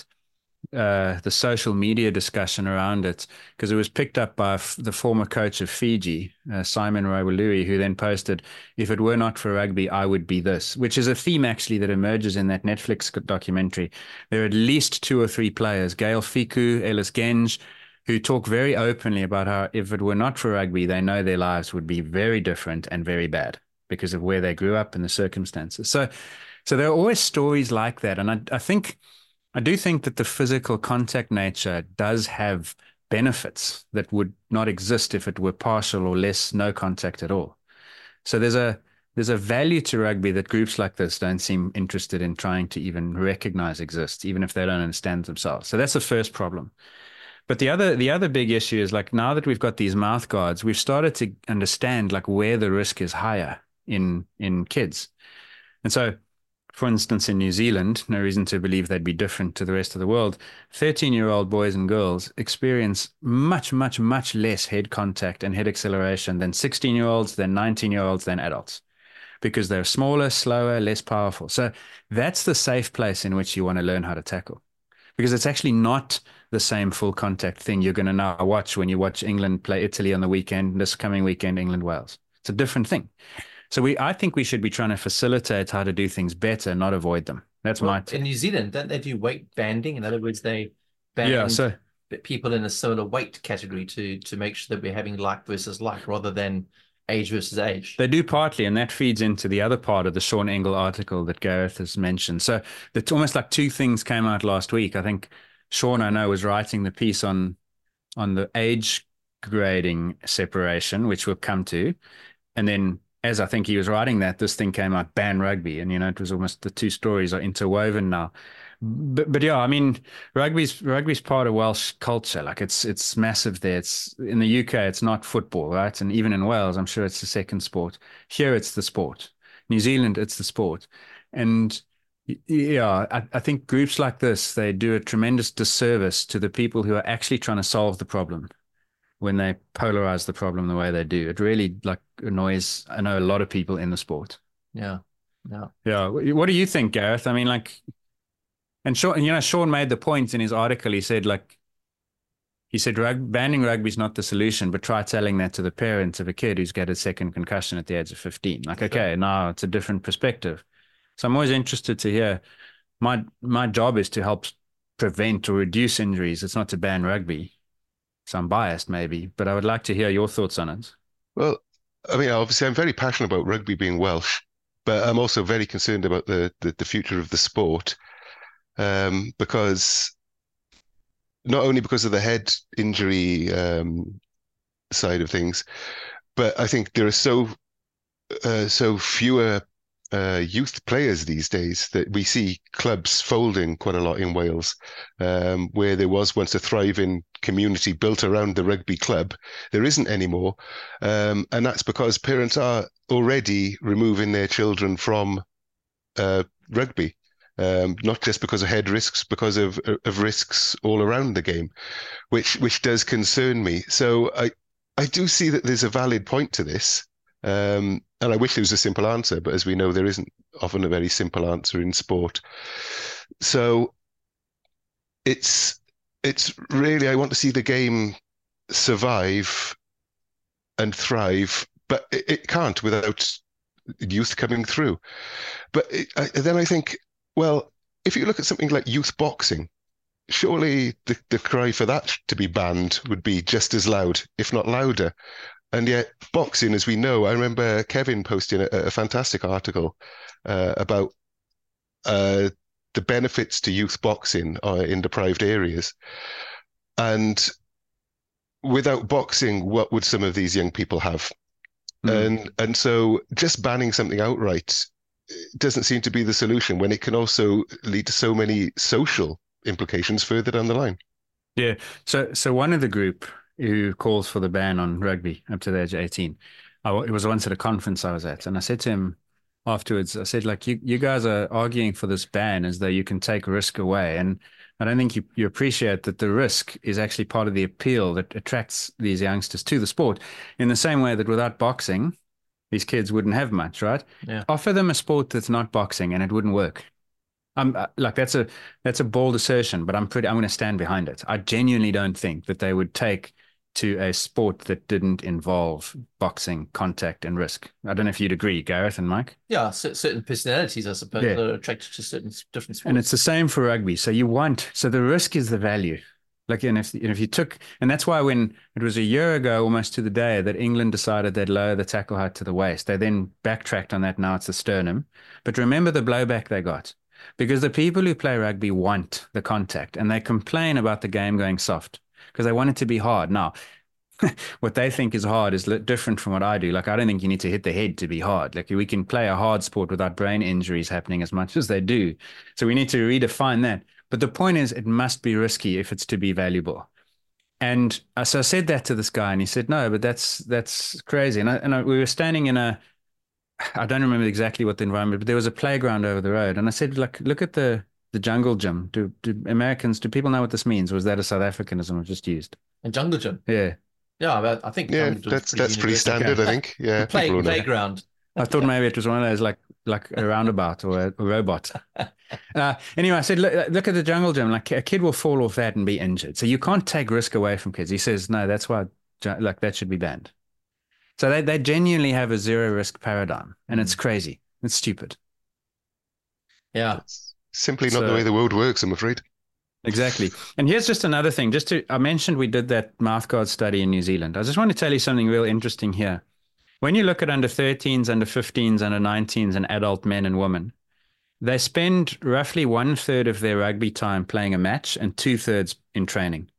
uh, the social media discussion around it, because it was picked up by f- the former coach of Fiji, uh, Simon Rawalui, who then posted, "If it were not for rugby, I would be this," which is a theme actually that emerges in that Netflix documentary. There are at least two or three players, Gail Fiku, Ellis Genge, who talk very openly about how if it were not for rugby, they know their lives would be very different and very bad because of where they grew up and the circumstances. So, so there are always stories like that. And I, I think, I do think that the physical contact nature does have benefits that would not exist if it were partial or less, no contact at all. So there's a, there's a value to rugby that groups like this don't seem interested in trying to even recognize exists, even if they don't understand themselves. So that's the first problem. But the other the other big issue is, like, now that we've got these mouth guards, we've started to understand like where the risk is higher in in kids. And so, for instance, in New Zealand, no reason to believe they'd be different to the rest of the world, thirteen-year-old boys and girls experience much, much, much less head contact and head acceleration than sixteen-year-olds, than nineteen-year-olds, than adults, because they're smaller, slower, less powerful. So that's the safe place in which you want to learn how to tackle, because it's actually not the same full contact thing you're going to now watch when you watch England play Italy on the weekend, this coming weekend, England, Wales. It's a different thing. So we, I think we should be trying to facilitate how to do things better, not avoid them. That's well, my t- in New Zealand, don't they do weight banding? In other words, they band yeah, so, people in a similar weight category to to make sure that we're having like versus like rather than age versus age. They do partly, and that feeds into the other part of the Sean Engel article that Gareth has mentioned. So it's almost like two things came out last week. I think Sean, I know, was writing the piece on on the age grading separation, which we'll come to. And then as I think he was writing that, this thing came out, ban rugby. And, you know, it was almost the two stories are interwoven now. But, but yeah, I mean, rugby's rugby's part of Welsh culture. Like it's it's massive there. It's in the U K, it's not football, right? And even in Wales, I'm sure it's the second sport. Here, it's the sport. New Zealand, it's the sport. And yeah, I, I think groups like this, they do a tremendous disservice to the people who are actually trying to solve the problem when they polarize the problem the way they do. It really like annoys, I know, a lot of people in the sport. Yeah. Yeah. Yeah. What do you think, Gareth? I mean, like, and Sean, you know, Sean made the point in his article. He said, like, he said, Rug, banning rugby is not the solution, but try telling that to the parents of a kid who's got a second concussion at the age of fifteen. Like, sure. Okay, now it's a different perspective. So I'm always interested to hear. My my job is to help prevent or reduce injuries. It's not to ban rugby. So I'm biased maybe, but I would like to hear your thoughts on it. Well, I mean, obviously I'm very passionate about rugby being Welsh, but I'm also very concerned about the the, the future of the sport, um, because not only because of the head injury um, side of things, but I think there are so uh, so fewer uh, youth players these days that we see clubs folding quite a lot in Wales, um, where there was once a thriving community built around the rugby club. There isn't anymore, um, and that's because parents are already removing their children from uh, rugby. Um, not just because of head risks, because of of risks all around the game, which which does concern me. So I I do see that there's a valid point to this, um, and I wish there was a simple answer, but as we know, there isn't often a very simple answer in sport. So it's it's really, I want to see the game survive and thrive, but it, it can't without youth coming through. But it, I, then I think, well, if you look at something like youth boxing, surely the, the cry for that to be banned would be just as loud, if not louder. And yet boxing, as we know, I remember Kevin posting a, a fantastic article uh, about uh, the benefits to youth boxing uh, in deprived areas. And without boxing, what would some of these young people have? Mm. And and so just banning something outright doesn't seem to be the solution when it can also lead to so many social implications further down the line. Yeah. So so one of the group who calls for the ban on rugby up to the age of eighteen, I, it was once at a conference I was at, and I said to him, afterwards. I said, like, you, you guys are arguing for this ban as though you can take risk away. And I don't think you, you appreciate that the risk is actually part of the appeal that attracts these youngsters to the sport, in the same way that without boxing, these kids wouldn't have much, right? Yeah. Offer them a sport that's not boxing and it wouldn't work. I'm uh, like, that's a that's a bold assertion, but I'm pretty I'm going to stand behind it. I genuinely don't think that they would take to a sport that didn't involve boxing, contact, and risk. I don't know if you'd agree, Gareth and Mike. Yeah, c- certain personalities, I suppose, Yeah. are attracted to certain s- different sports. And it's the same for rugby. So you want, so the risk is the value. Like, and if, and if you took, and that's why when it was a year ago, almost to the day, that England decided they'd lower the tackle height to the waist, they then backtracked on that. Now it's the sternum. But remember the blowback they got, because the people who play rugby want the contact and they complain about the game going soft because they want it to be hard. Now, what they think is hard is li- different from what I do. Like, I don't think you need to hit the head to be hard. Like, we can play a hard sport without brain injuries happening as much as they do. So we need to redefine that. But the point is, it must be risky if it's to be valuable. And uh, so I said that to this guy, and he said, no, but that's that's crazy. And, I, and I, we were standing in a, I don't remember exactly what the environment, but there was a playground over the road. And I said, like, look at the, the jungle gym. Do, do Americans, do people know what this means? Or was that a South Africanism I've just used? And jungle gym. Yeah. Yeah, but I think Yeah, jungle gym's that's that's pretty universal. standard, I think. Yeah, Play, people will know. playground. I thought maybe it was one of those like like a roundabout or a, a robot. Uh, anyway, I said, look, look at the jungle gym. Like, a kid will fall off that and be injured. So you can't take risk away from kids. He says, no, that's why ju- like that should be banned. So they, they genuinely have a zero risk paradigm, and it's crazy. It's stupid. Yeah. It's simply not So- the way the world works, I'm afraid. Exactly. And here's just another thing. Just to, I mentioned we did that mouthguard study in New Zealand. I just want to tell you something real interesting here. When you look at under thirteens, under fifteens, under nineteens, and adult men and women, they spend roughly one third of their rugby time playing a match and two thirds in training.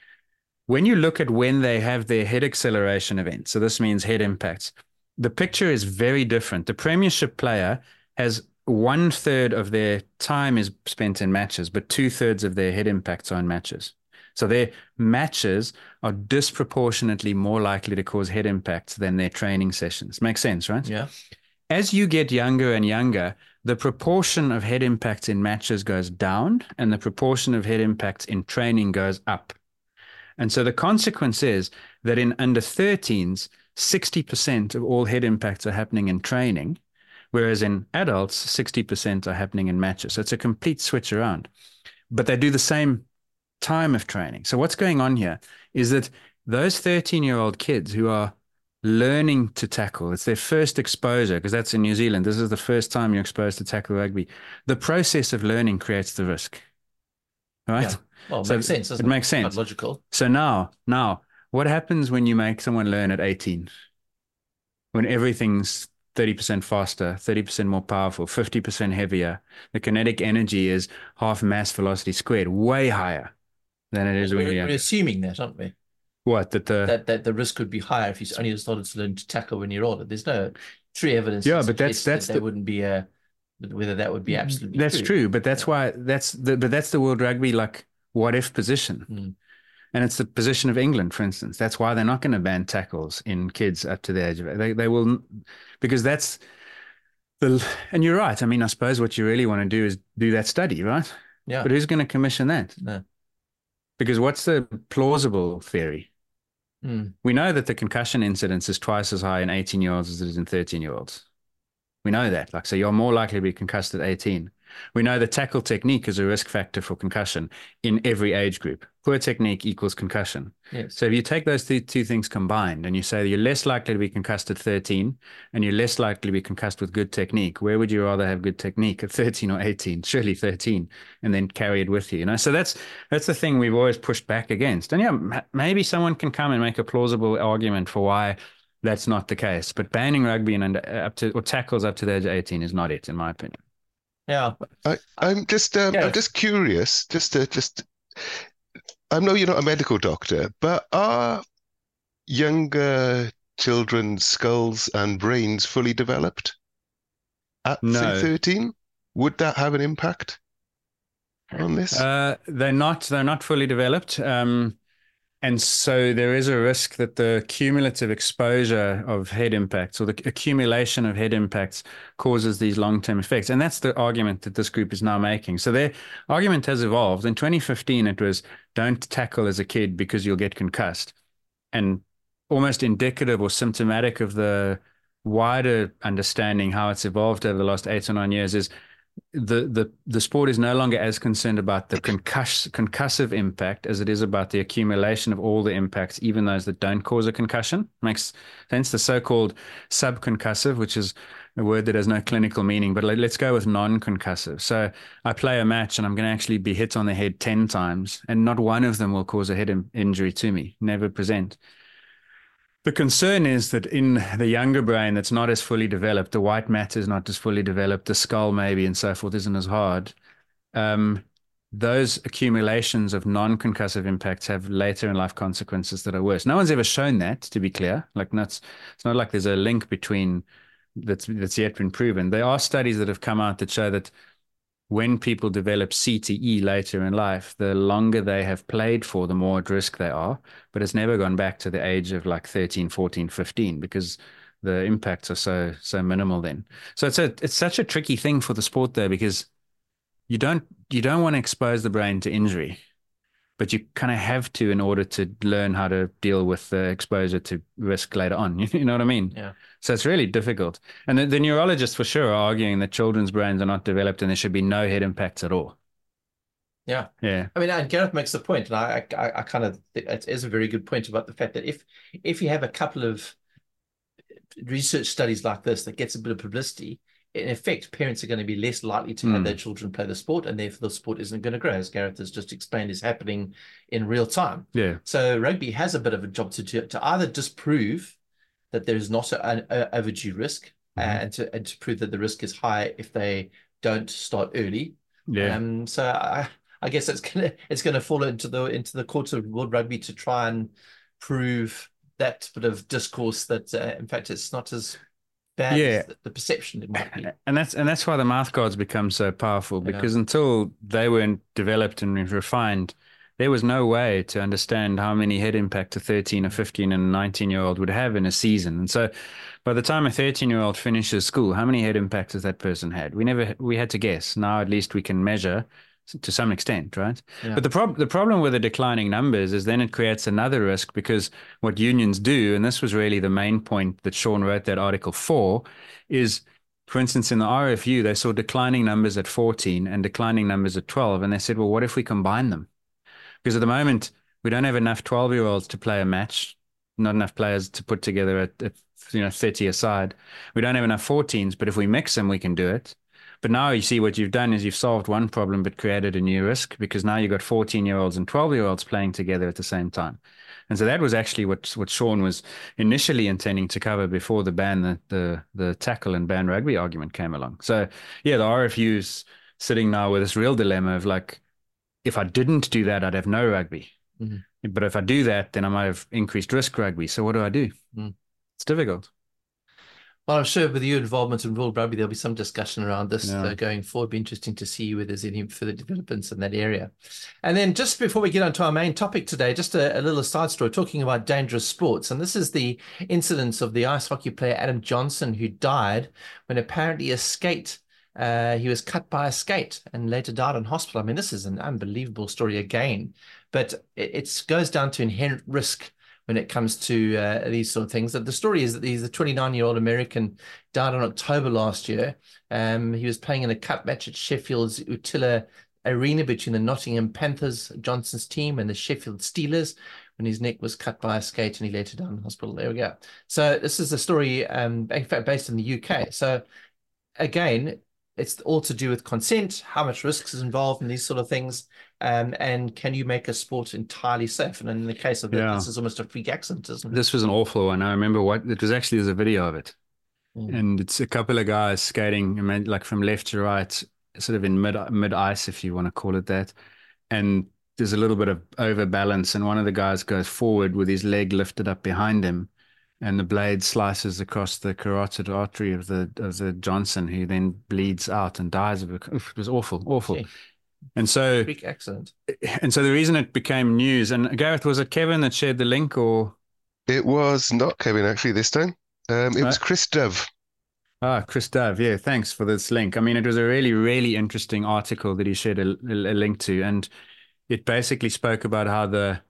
When you look at when they have their head acceleration event, so this means head impacts, the picture is very different. The Premiership player has one third of their time is spent in matches, but two thirds of their head impacts are in matches. So their matches are disproportionately more likely to cause head impacts than their training sessions. Makes sense, right? Yeah. As you get younger and younger, the proportion of head impacts in matches goes down and the proportion of head impacts in training goes up. And so the consequence is that in under thirteens, sixty percent of all head impacts are happening in training, whereas in adults, sixty percent are happening in matches. So it's a complete switch around. But they do the same time of training. So what's going on here is that those thirteen-year-old kids who are learning to tackle, it's their first exposure, because that's in New Zealand. This is the first time you're exposed to tackle rugby. The process of learning creates the risk, right? Yeah. Well, it So makes sense. it doesn't makes sense. Quite logical. So now, now, what happens when you make someone learn at eighteen? When everything's thirty percent faster, thirty percent more powerful, fifty percent heavier. The kinetic energy is half mass velocity squared, way higher than it is when We're, you're we're assuming that, aren't we? what that the That that the risk would be higher if you only started to learn to tackle when you're older. There's no true evidence. Yeah, to but that's- suggest that that's there the- wouldn't be a whether that would be absolutely that's true, but that's why that's the but that's the World Rugby like what if position. Mm. And it's the position of England, for instance. That's why they're not going to ban tackles in kids up to the age of they they will, because that's the and you're right. I mean, I suppose what you really want to do is do that study, right? Yeah. But who's going to commission that? No. Because what's the plausible theory? Mm. We know that the concussion incidence is twice as high in eighteen-year-olds as it is in thirteen-year-olds. We know that. Like, so you're more likely to be concussed at eighteen. We know the tackle technique is a risk factor for concussion in every age group. Poor technique equals concussion. Yes. So if you take those two, two things combined and you say you're less likely to be concussed at thirteen and you're less likely to be concussed with good technique, where would you rather have good technique, at thirteen or eighteen? Surely thirteen, and then carry it with you. You know, so that's that's the thing we've always pushed back against. And yeah, m- maybe someone can come and make a plausible argument for why that's not the case. But banning rugby and under, up to or tackles up to the age of eighteen is not it, in my opinion. Yeah. I, I'm just um, Yeah. I'm just curious, just to just I know you're not a medical doctor, but are younger children's skulls and brains fully developed at No. say thirteen? Would that have an impact on this? Uh, they're not. They're not fully developed. Um, And so there is a risk that the cumulative exposure of head impacts or the accumulation of head impacts causes these long-term effects. And that's the argument that this group is now making. So their argument has evolved. In twenty fifteen, it was don't tackle as a kid because you'll get concussed. And almost indicative or symptomatic of the wider understanding how it's evolved over the last eight or nine years is the the the sport is no longer as concerned about the concuss, concussive impact as it is about the accumulation of all the impacts, even those that don't cause a concussion. Makes sense. The so-called subconcussive, which is a word that has no clinical meaning, but let's go with non-concussive. So I play a match and I'm going to actually be hit on the head ten times, and not one of them will cause a head in- injury to me, never present. The concern is that in the younger brain that's not as fully developed, the white matter is not as fully developed, the skull maybe and so forth isn't as hard. Um, those accumulations of non-concussive impacts have later in life consequences that are worse. No one's ever shown that, to be clear. Like not, it's not like there's a link between that's that's yet been proven. There are studies that have come out that show that when people develop C T E later in life, the longer they have played for, the more at risk they are. But it's never gone back to the age of like thirteen, fourteen, fifteen because the impacts are so so minimal then. So it's a it's such a tricky thing for the sport though, because you don't you don't want to expose the brain to injury, but you kind of have to in order to learn how to deal with the exposure to risk later on. You know what I mean? Yeah. So it's really difficult. And the, the neurologists for sure are arguing that children's brains are not developed and there should be no head impacts at all. Yeah. Yeah. I mean, and Gareth makes the point, and I, I, I kind of, it is a very good point about the fact that if, if you have a couple of research studies like this that gets a bit of publicity, in effect, parents are going to be less likely to have mm. their children play the sport, and therefore the sport isn't going to grow, as Gareth has just explained, is happening in real time. Yeah. So rugby has a bit of a job to do to either disprove that there is not an overdue risk, mm-hmm. and to and to prove that the risk is high if they don't start early. Yeah. Um. So I I guess it's gonna it's gonna fall into the into the courts of World Rugby to try and prove that bit of discourse that uh, in fact it's not as bad yeah. as the perception it might be. And that's and that's why the mouth guards become so powerful, because yeah. until they weren't developed and refined, there was no way to understand how many head impact a thirteen or fifteen and a nineteen year old would have in a season. And so by the time a thirteen year old finishes school, how many head impacts has that person had? We never, we had to guess. Now at least we can measure to some extent, right? Yeah. But the, prob- the problem with the declining numbers is then it creates another risk, because what unions do, and this was really the main point that Sean wrote that article for, is, for instance, in the R F U, they saw declining numbers at fourteen and declining numbers at twelve. And they said, well, what if we combine them? Because at the moment, we don't have enough twelve-year-olds to play a match, not enough players to put together a, a you know thirty aside. We don't have enough fourteens, but if we mix them, we can do it. But now you see what you've done is you've solved one problem but created a new risk, because now you've got fourteen-year-olds and twelve-year-olds playing together at the same time. And so that was actually what what Sean was initially intending to cover before the ban, the the, the tackle and ban rugby argument came along. So, yeah, the R F U's sitting now with this real dilemma of like, if I didn't do that, I'd have no rugby. Mm-hmm. But if I do that, then I might have increased risk rugby. So what do I do? Mm. It's difficult. Well, I'm sure with your involvement in World Rugby, there'll be some discussion around this yeah. uh, going forward. It'll be interesting to see whether there's any further developments in that area. And then just before we get on to our main topic today, just a, a little side story talking about dangerous sports. And this is the incidence of the ice hockey player Adam Johnson, who died when apparently a skate Uh, he was cut by a skate and later died in hospital. I mean, this is an unbelievable story again, but it, it goes down to inherent risk when it comes to uh, these sort of things. The story is that he's a twenty-nine-year-old American, died in October last year. Um, he was playing in a cup match at Sheffield's Utila Arena between the Nottingham Panthers, Johnson's team, and the Sheffield Steelers, when his neck was cut by a skate and he later died in hospital. There we go. So this is a story, um, in fact, based in the U K. So again, it's all to do with consent, how much risk is involved in these sort of things, um, and can you make a sport entirely safe? And in the case of yeah. it, this is almost a freak accident, isn't it? This was an awful one. I remember what it was actually, there's a video of it. Mm. And it's a couple of guys skating, like from left to right, sort of in mid mid ice, if you want to call it that. And there's a little bit of overbalance, and one of the guys goes forward with his leg lifted up behind him, and the blade slices across the carotid artery of the of the Johnson, who then bleeds out and dies of it. It was awful, awful. Okay. And so, Freak accident. and so the reason it became news, and Gareth, was it Kevin that shared the link, or? It was not Kevin actually this time. Um, it Uh, was Chris Dove. Ah, Chris Dove. Yeah, thanks for this link. I mean, it was a really, really interesting article that he shared a, a, a link to, and it basically spoke about how the,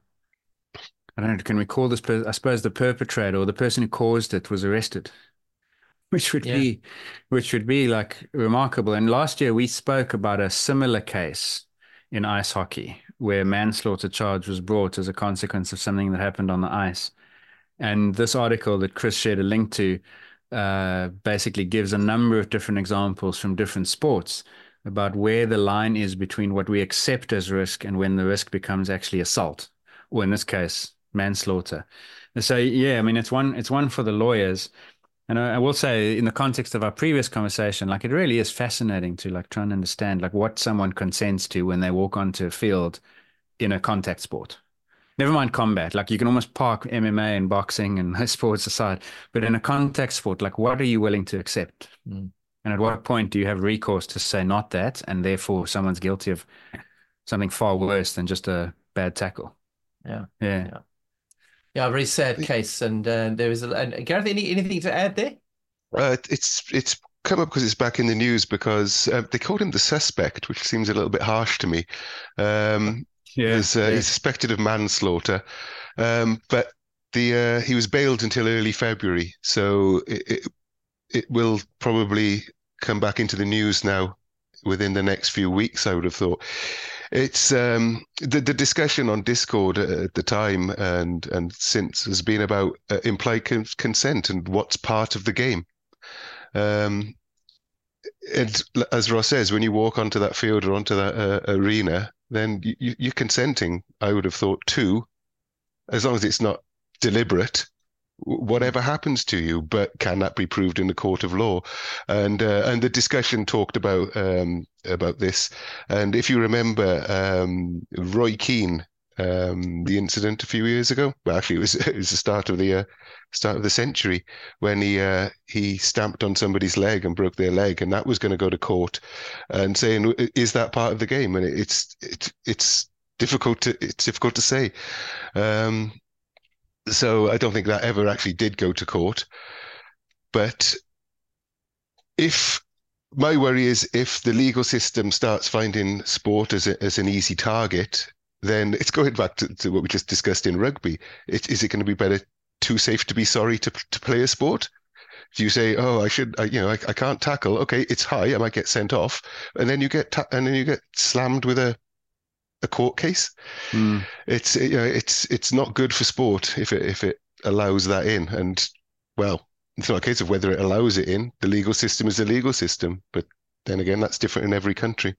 I don't know, can we call this, per, I suppose the perpetrator or the person who caused it was arrested, which would Yeah. be, which would be like remarkable. And last year we spoke about a similar case in ice hockey where manslaughter charge was brought as a consequence of something that happened on the ice. And this article that Chris shared a link to uh, basically gives a number of different examples from different sports about where the line is between what we accept as risk and when the risk becomes actually assault, or in this case, manslaughter. And so, yeah, I mean, it's one, it's one for the lawyers. And I, I will say, in the context of our previous conversation, like it really is fascinating to like try and understand like what someone consents to when they walk onto a field in a contact sport. Never mind combat. Like you can almost park M M A and boxing and those sports aside, but in a contact sport, like what are you willing to accept? Mm. And at what point do you have recourse to say not that, and therefore someone's guilty of something far worse than just a bad tackle? Yeah. Yeah. Yeah. Yeah, a very sad case. And uh, there was a, and Gareth, any, anything to add there? Uh, it's it's come up because it's back in the news because uh, they called him the suspect, which seems a little bit harsh to me. Um, Yeah, He's, uh, yeah. he's suspected of manslaughter, um, but the uh, he was bailed until early February, so it, it it will probably come back into the news now within the next few weeks, I would have thought. It's um, the the discussion on Discord at the time and and since has been about uh, implied con consent and what's part of the game. Um, and as Ross says, when you walk onto that field or onto that uh, arena, then you, you're consenting, I would have thought, to, as long as it's not deliberate, whatever happens to you. But can that be proved in the court of law? And uh, and the discussion talked about um, about this. And if you remember, um, Roy Keane, um, the incident a few years ago, well, actually it was it was the start of the uh, start of the century when he uh, he stamped on somebody's leg and broke their leg, and that was going to go to court, and saying, is that part of the game? And it's it's it's difficult to it's difficult to say. Um, so I don't think that ever actually did go to court. But if my worry is if the legal system starts finding sport as a, as an easy target, then it's going back to, to what we just discussed in rugby. It, is it going to be better, too safe to be sorry to to play a sport? Do you say, oh, I should, I, you know, I, I can't tackle. Okay, it's high. I might get sent off, and then you get ta and then you get slammed with a a court case. Mm. It's you know, it's it's not good for sport if it if it allows that in. And well, it's not a case of whether it allows it in. The legal system is the legal system, but then again, that's different in every country.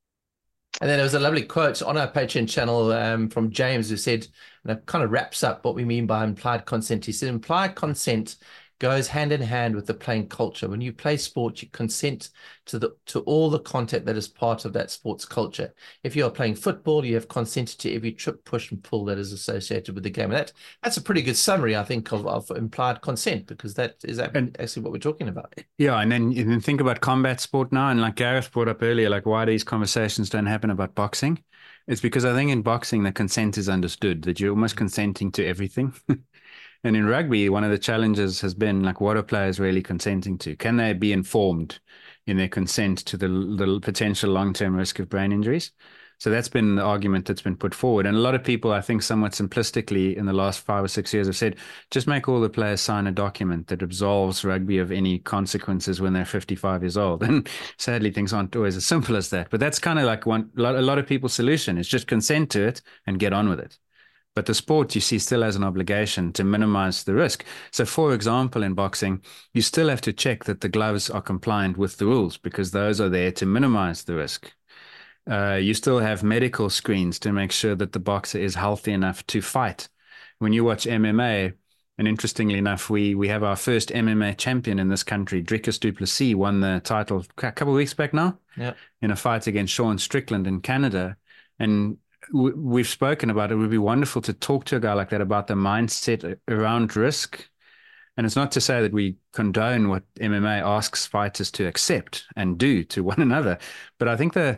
And then there was a lovely quote on our Patreon channel um, from James who said, and it kind of wraps up what we mean by implied consent. He said, implied consent goes hand in hand with the playing culture. When you play sport, you consent to the to all the content that is part of that sports culture. If you are playing football, you have consented to every trip, push, and pull that is associated with the game. And that that's a pretty good summary, I think, of, of implied consent, because that is actually what we're talking about. Yeah, and then you can think about combat sport now, and like Gareth brought up earlier, like why these conversations don't happen about boxing. It's because I think in boxing, the consent is understood, that you're almost consenting to everything. And in rugby, one of the challenges has been like, what are players really consenting to? Can they be informed in their consent to the, the potential long-term risk of brain injuries? So that's been the argument that's been put forward. And a lot of people, I think somewhat simplistically in the last five or six years have said, just make all the players sign a document that absolves rugby of any consequences when they're fifty-five years old. And sadly, things aren't always as simple as that. But that's kind of like one, a lot of people's solution is just consent to it and get on with it. But the sport, you see, still has an obligation to minimize the risk. So, for example, in boxing, you still have to check that the gloves are compliant with the rules because those are there to minimize the risk. Uh, you still have medical screens to make sure that the boxer is healthy enough to fight. When you watch M M A, and interestingly enough, we we have our first M M A champion in this country, Dricus du Plessis, won the title a couple of weeks back now, yeah, in a fight against Sean Strickland in Canada. And we've spoken about it. It would be wonderful to talk to a guy like that about the mindset around risk. And it's not to say that we condone what M M A asks fighters to accept and do to one another, but I think the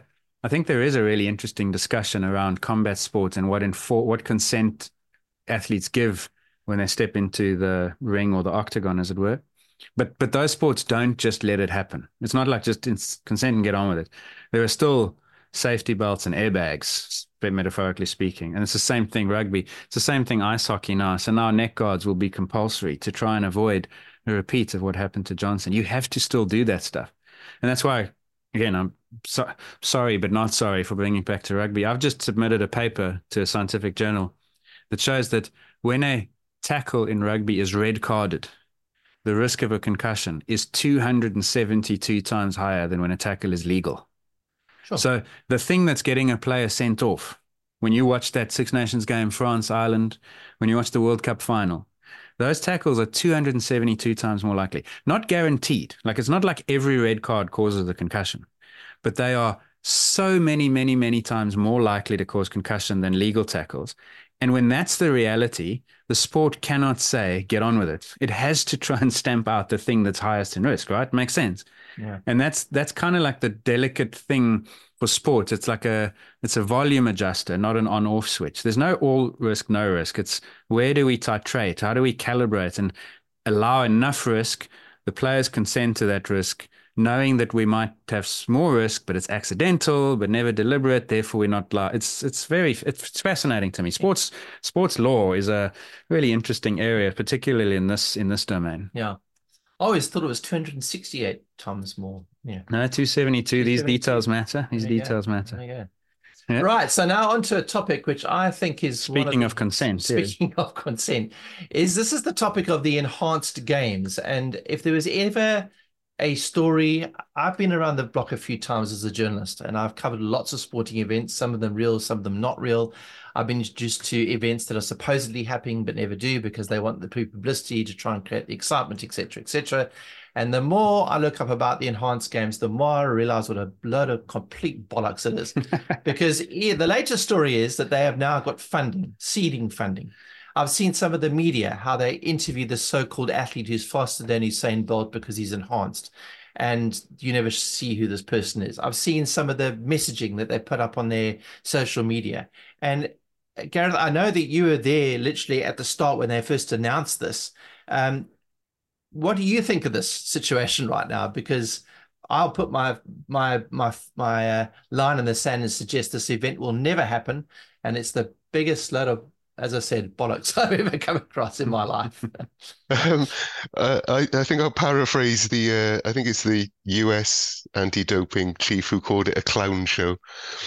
I think there is a really interesting discussion around combat sports and what infor- what consent athletes give when they step into the ring or the octagon, as it were. But but those sports don't just let it happen. It's not like just consent and get on with it. There are still safety belts and airbags, metaphorically speaking. And it's the same thing rugby. It's the same thing ice hockey now. So now neck guards will be compulsory to try and avoid a repeat of what happened to Johnson. You have to still do that stuff. And that's why, again, I'm so, sorry, but not sorry for bringing it back to rugby. I've just submitted a paper to a scientific journal that shows that when a tackle in rugby is red carded, the risk of a concussion is two hundred seventy-two times higher than when a tackle is legal. Sure. So the thing that's getting a player sent off, when you watch that Six Nations game, France, Ireland, when you watch the World Cup final, those tackles are two hundred seventy-two times more likely. Not guaranteed. Like, it's not like every red card causes a concussion, but they are so many, many, many times more likely to cause concussion than legal tackles. And when that's the reality, the sport cannot say, get on with it. It has to try and stamp out the thing that's highest in risk, right? Makes sense. Yeah. And that's that's kind of like the delicate thing for sports. It's like a it's a volume adjuster, not an on-off switch. There's no all risk, no risk. It's where do we titrate? How do we calibrate and allow enough risk? The players consent to that risk, knowing that we might have more risk, but it's accidental, but never deliberate. Therefore, we're not. It's it's very it's fascinating to me. Sports sports law is a really interesting area, particularly in this in this domain. Yeah. I always thought it was two hundred sixty-eight times more. Yeah. No, two seventy-two. These details matter. These details matter. There you go. Yeah. Right. So now onto a topic which I think is speaking one of, of consent. Speaking yeah. of consent, is this is the topic of the enhanced games. And if there was ever a story, I've been around the block a few times as a journalist, and I've covered lots of sporting events, some of them real, some of them not real. I've been introduced to events that are supposedly happening but never do because they want the publicity to try and create the excitement, et cetera, et cetera. And the more I look up about the enhanced games, the more I realize what a load of complete bollocks it is. Because yeah, the latest story is that they have now got funding, seeding funding. I've seen some of the media, how they interview the so-called athlete who's faster than Usain Bolt because he's enhanced. And you never see who this person is. I've seen some of the messaging that they put up on their social media. And Gareth, I know that you were there literally at the start when they first announced this. Um, what do you think of this situation right now? Because I'll put my my my my uh, line in the sand and suggest this event will never happen, and it's the biggest load of, as I said, bollocks I've ever come across in my life. um, uh, I, I think I'll paraphrase the. Uh, I think it's the U S anti-doping chief who called it a clown show.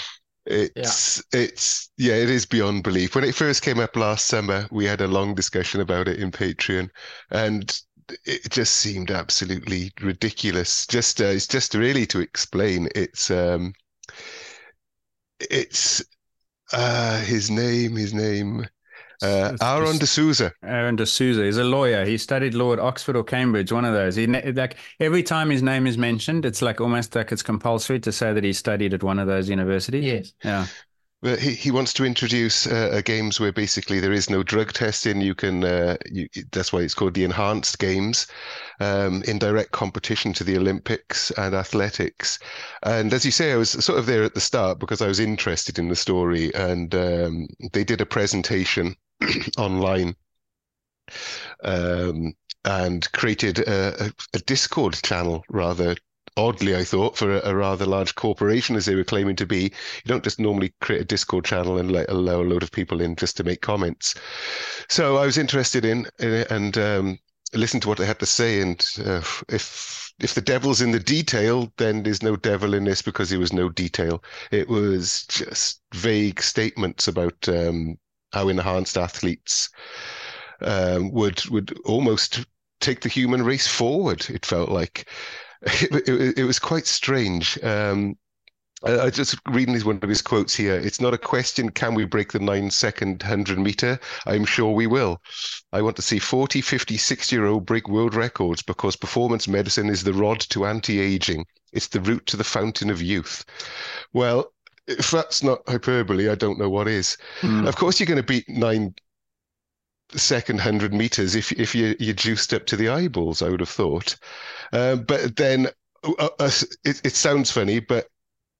It's yeah. it's yeah, it is beyond belief. When it first came up last summer, we had a long discussion about it in Patreon, and it just seemed absolutely ridiculous. Just uh, it's just really to explain. It's um, it's uh, his name. His name. Uh, Aaron D'Souza. Aaron D'Souza. He's a lawyer. He studied law at Oxford or Cambridge, one of those. He like every time his name is mentioned, it's like almost like it's compulsory to say that he studied at one of those universities. Yes. Yeah. But he, he wants to introduce uh, a games where basically there is no drug testing. You can uh, you, that's why it's called the enhanced games, um, in direct competition to the Olympics and athletics. And as you say, I was sort of there at the start because I was interested in the story, and um, they did a presentation online um, and created a, a, a Discord channel, rather oddly, I thought, for a, a rather large corporation as they were claiming to be. You don't just normally create a Discord channel and let, allow a load of people in just to make comments. So I was interested in, in it and um, listened to what they had to say. And uh, if if the devil's in the detail, then there's no devil in this because there was no detail. It was just vague statements about um, how enhanced athletes um, would would almost take the human race forward, it felt like. It, it, it was quite strange. Um, I, I just reading his, one of his quotes here. It's not a question, can we break the nine second hundred meter? I'm sure we will. I want to see forty, fifty, sixty year old break world records because performance medicine is the rod to anti-aging. It's the route to the fountain of youth. Well, if that's not hyperbole, I don't know what is. Mm. Of course, you're going to beat nine second hundred meters if if you you're juiced up to the eyeballs, I would have thought. Uh, but then uh, uh, it, it sounds funny, but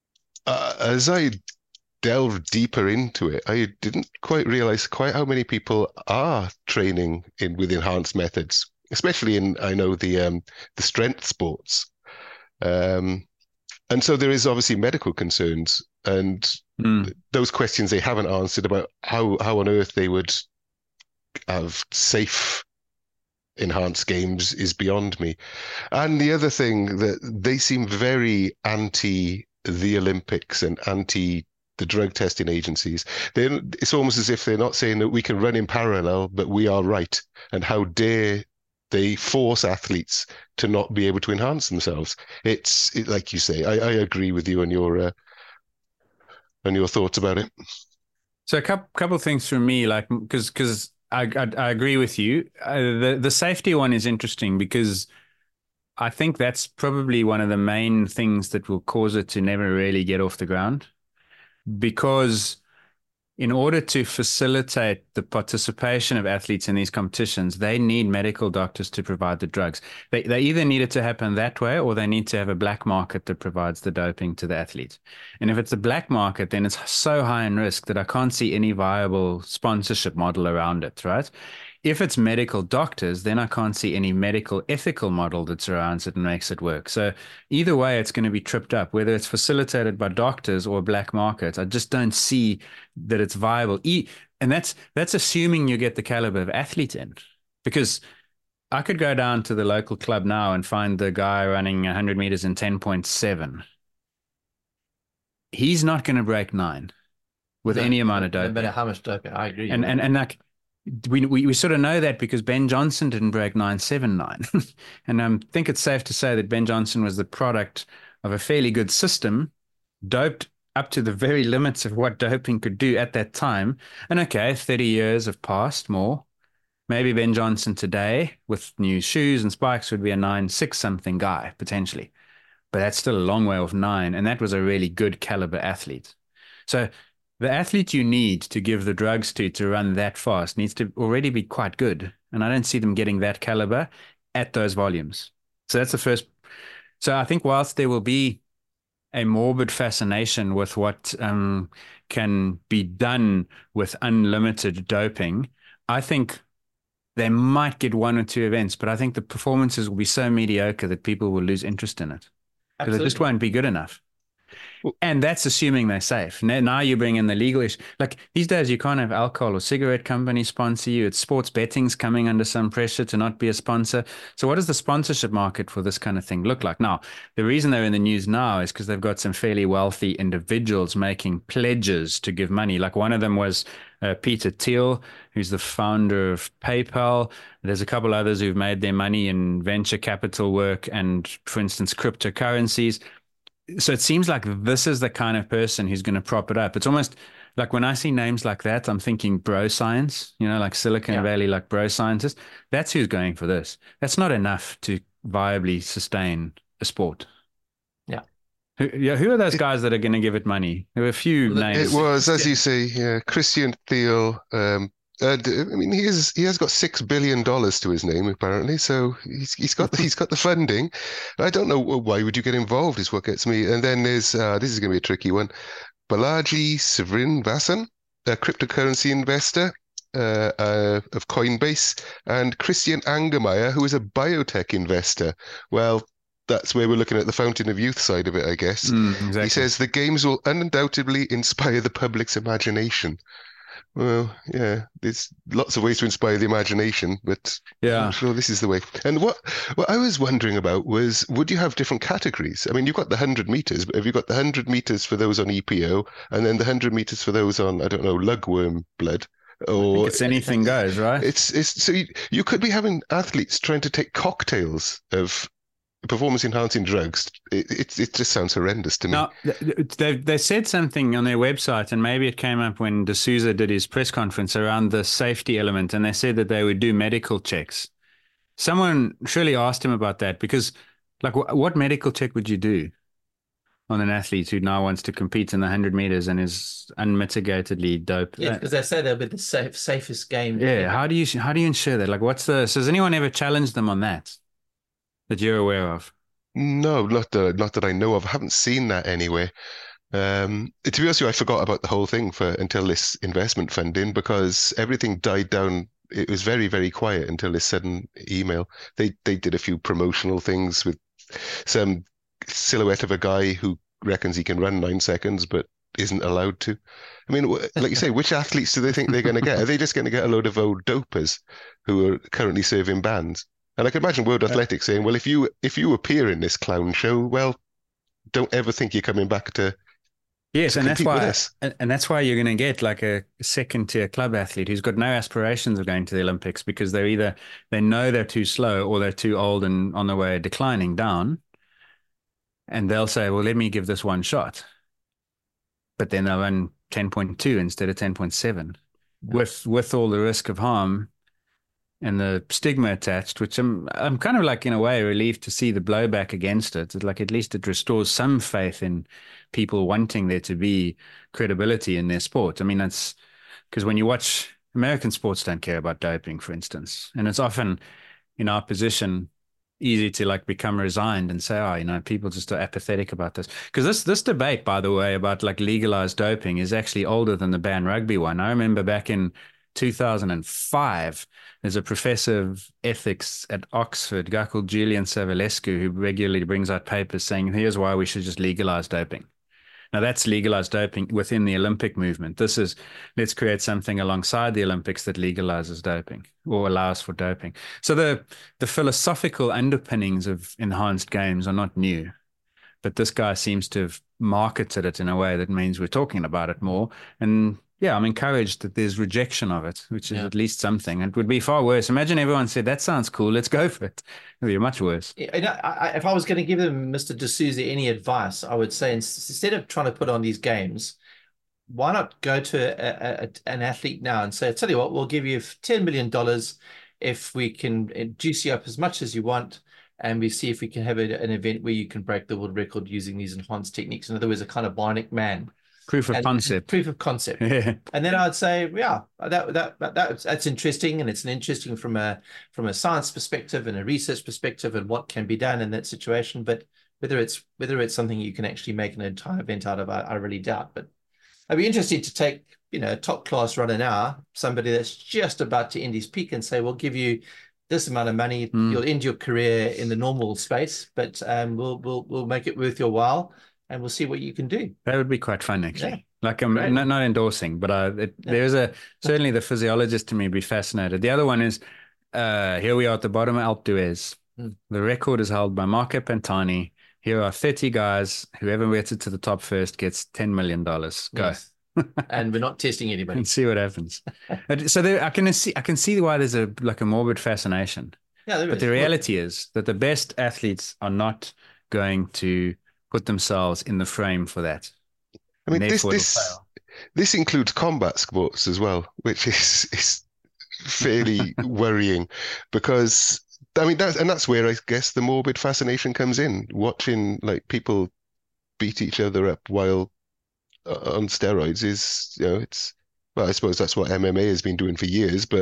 uh, as I delve deeper into it, I didn't quite realize quite how many people are training in with enhanced methods, especially in, I know, the um, the strength sports. Um, and so there is obviously medical concerns, and mm. those questions they haven't answered about how, how on earth they would have safe enhanced games is beyond me. And the other thing, that they seem very anti the Olympics and anti the drug testing agencies. They, it's almost as if they're not saying that we can run in parallel, but we are right. And how dare they force athletes to not be able to enhance themselves? It's it, like you say, I, I agree with you on your uh, on your thoughts about it. So a couple couple of things from me, like because because I, I I agree with you. Uh, the the safety one is interesting because I think that's probably one of the main things that will cause it to never really get off the ground. Because in order to facilitate the participation of athletes in these competitions, they need medical doctors to provide the drugs. They they either need it to happen that way, or they need to have a black market that provides the doping to the athletes. And if it's a black market, then it's so high in risk that I can't see any viable sponsorship model around it, right? If it's medical doctors, then I can't see any medical ethical model that surrounds it and makes it work. So either way, it's going to be tripped up, whether it's facilitated by doctors or black markets. I just don't see that it's viable. And that's that's assuming you get the caliber of athlete in. Because I could go down to the local club now and find the guy running one hundred meters in ten point seven. He's not going to break nine with no, any amount of doping. No matter how much doping, I agree. And, and, and like, We, we we sort of know that because Ben Johnson didn't break nine seven nine. And I um, think it's safe to say that Ben Johnson was the product of a fairly good system, doped up to the very limits of what doping could do at that time. And okay, thirty years have passed more. Maybe Ben Johnson today with new shoes and spikes would be a nine six something guy, potentially. But that's still a long way off nine. And that was a really good caliber athlete. So the athlete you need to give the drugs to to run that fast needs to already be quite good. And I don't see them getting that caliber at those volumes. So that's the first. So I think whilst there will be a morbid fascination with what um, can be done with unlimited doping, I think they might get one or two events, but I think the performances will be so mediocre that people will lose interest in it because it just won't be good enough. And that's assuming they're safe. Now you bring in the legal issue. Like these days, you can't have alcohol or cigarette companies sponsor you. It's sports betting's coming under some pressure to not be a sponsor. So what does the sponsorship market for this kind of thing look like? Now, the reason they're in the news now is because they've got some fairly wealthy individuals making pledges to give money. Like one of them was uh, Peter Thiel, who's the founder of PayPal. There's a couple others who've made their money in venture capital work and, for instance, cryptocurrencies. So it seems like this is the kind of person who's going to prop it up. It's almost like when I see names like that, I'm thinking bro science, you know, like Silicon yeah. Valley, like bro scientists. That's who's going for this. That's not enough to viably sustain a sport. Yeah. Who, yeah, who are those guys that are going to give it money? There were a few well, names. It was, as you say, yeah, Christian Thiel. Um, uh, I mean, he is he has got six billion dollars to his name apparently, so he's he's got the, he's got the funding. I don't know why would you get involved is what gets me. And then there's uh, this is going to be a tricky one. Balaji Srinivasan, a cryptocurrency investor uh, uh, of Coinbase, and Christian Angermeyer, who is a biotech investor. Well, that's where we're looking at the fountain of youth side of it, I guess. Mm, exactly. He says the games will undoubtedly inspire the public's imagination. Well, yeah, there's lots of ways to inspire the imagination, but yeah, I'm sure this is the way. And what what I was wondering about was, would you have different categories? I mean, you've got the one hundred meters, but have you got the one hundred meters for those on E P O and then the one hundred meters for those on, I don't know, lugworm blood? Or I think it's anything goes, right? It's it's so you, you could be having athletes trying to take cocktails of performance-enhancing drugs. It, it it just sounds horrendous to me. Now, they they said something on their website, and maybe it came up when D'Souza did his press conference around the safety element, and they said that they would do medical checks. Someone surely asked him about that, because, like, wh- what medical check would you do on an athlete who now wants to compete in the one hundred meters and is unmitigatedly doped? Yeah, because they say they'll be the safe, safest game. Yeah, how do you how do you ensure that? Like, what's the? So has anyone ever challenged them on that? That you're aware of? No, not that not that I know of. I haven't seen that anywhere. Um, to be honest with you, I forgot about the whole thing for until this investment funding, because everything died down. It was very, very quiet until this sudden email. They they did a few promotional things with some silhouette of a guy who reckons he can run nine seconds but isn't allowed to. I mean, like you say, which athletes do they think they're going to get? Are they just going to get a load of old dopers who are currently serving bans? And I can imagine World Athletics saying, well, if you if you appear in this clown show, well, don't ever think you're coming back to Yes, to and that's compete with why, us. and, and that's why you're going to get like a second tier club athlete who's got no aspirations of going to the Olympics, because they're either they know they're too slow or they're too old and on the way declining down, and they'll say, "Well, let me give this one shot," but then they'll run ten point two instead of ten point seven, with with all the risk of harm and the stigma attached, which I'm I'm kind of like in a way relieved to see the blowback against it. It's like at least it restores some faith in people wanting there to be credibility in their sport. I mean, that's because when you watch American sports don't care about doping, for instance, and it's often in our position easy to like become resigned and say, oh, you know, people just are apathetic about this. Because this this debate, by the way, about like legalized doping is actually older than the ban rugby one. I remember back in two thousand five, there's a professor of ethics at Oxford, a guy called Julian Savulescu, who regularly brings out papers saying, here's why we should just legalize doping. Now, that's legalized doping within the Olympic movement. This is, let's create something alongside the Olympics that legalizes doping or allows for doping. So the, the philosophical underpinnings of enhanced games are not new, but this guy seems to have marketed it in a way that means we're talking about it more. And yeah, I'm encouraged that there's rejection of it, which is yeah. at least something. It would be far worse. Imagine everyone said, that sounds cool, let's go for it. It would be much worse. You know, I, if I was going to give them, Mister D'Souza, any advice, I would say instead of trying to put on these games, why not go to a, a, an athlete now and say, tell you what, we'll give you ten million dollars if we can juice you up as much as you want, and we see if we can have a, an event where you can break the world record using these enhanced techniques. In other words, a kind of bionic man. Proof of and, concept. Proof of concept. Yeah. And then I'd say, yeah, that, that that that's that's interesting, and it's an interesting from a from a science perspective and a research perspective and what can be done in that situation. But whether it's whether it's something you can actually make an entire event out of, I, I really doubt. But I'd be interested to take, you know, a top class runner now, somebody that's just about to end his peak, and say, we'll give you this amount of money, mm. you'll end your career in the normal space, but um, we'll we'll we'll make it worth your while. And we'll see what you can do. That would be quite fun, actually. Yeah. Like I'm Right. not, not endorsing, but uh, it, yeah. there's a certainly the physiologist to me would be fascinated. The other one is uh, here we are at the bottom of Alpe d'Huez. Mm. The record is held by Marco Pantani. Here are thirty guys. Whoever gets it to the top first gets ten million dollars. Go. Yes. And we're not testing anybody. And see what happens. So there, I can see I can see why there's a like a morbid fascination. Yeah, there but is. the reality is that the best athletes are not going to put themselves in the frame for that. I mean, this this this includes combat sports as well, which is is fairly worrying, because I mean that's and that's where I guess the morbid fascination comes in. Watching like people beat each other up while uh, on steroids is, you know, it's well, I suppose that's what M M A has been doing for years, but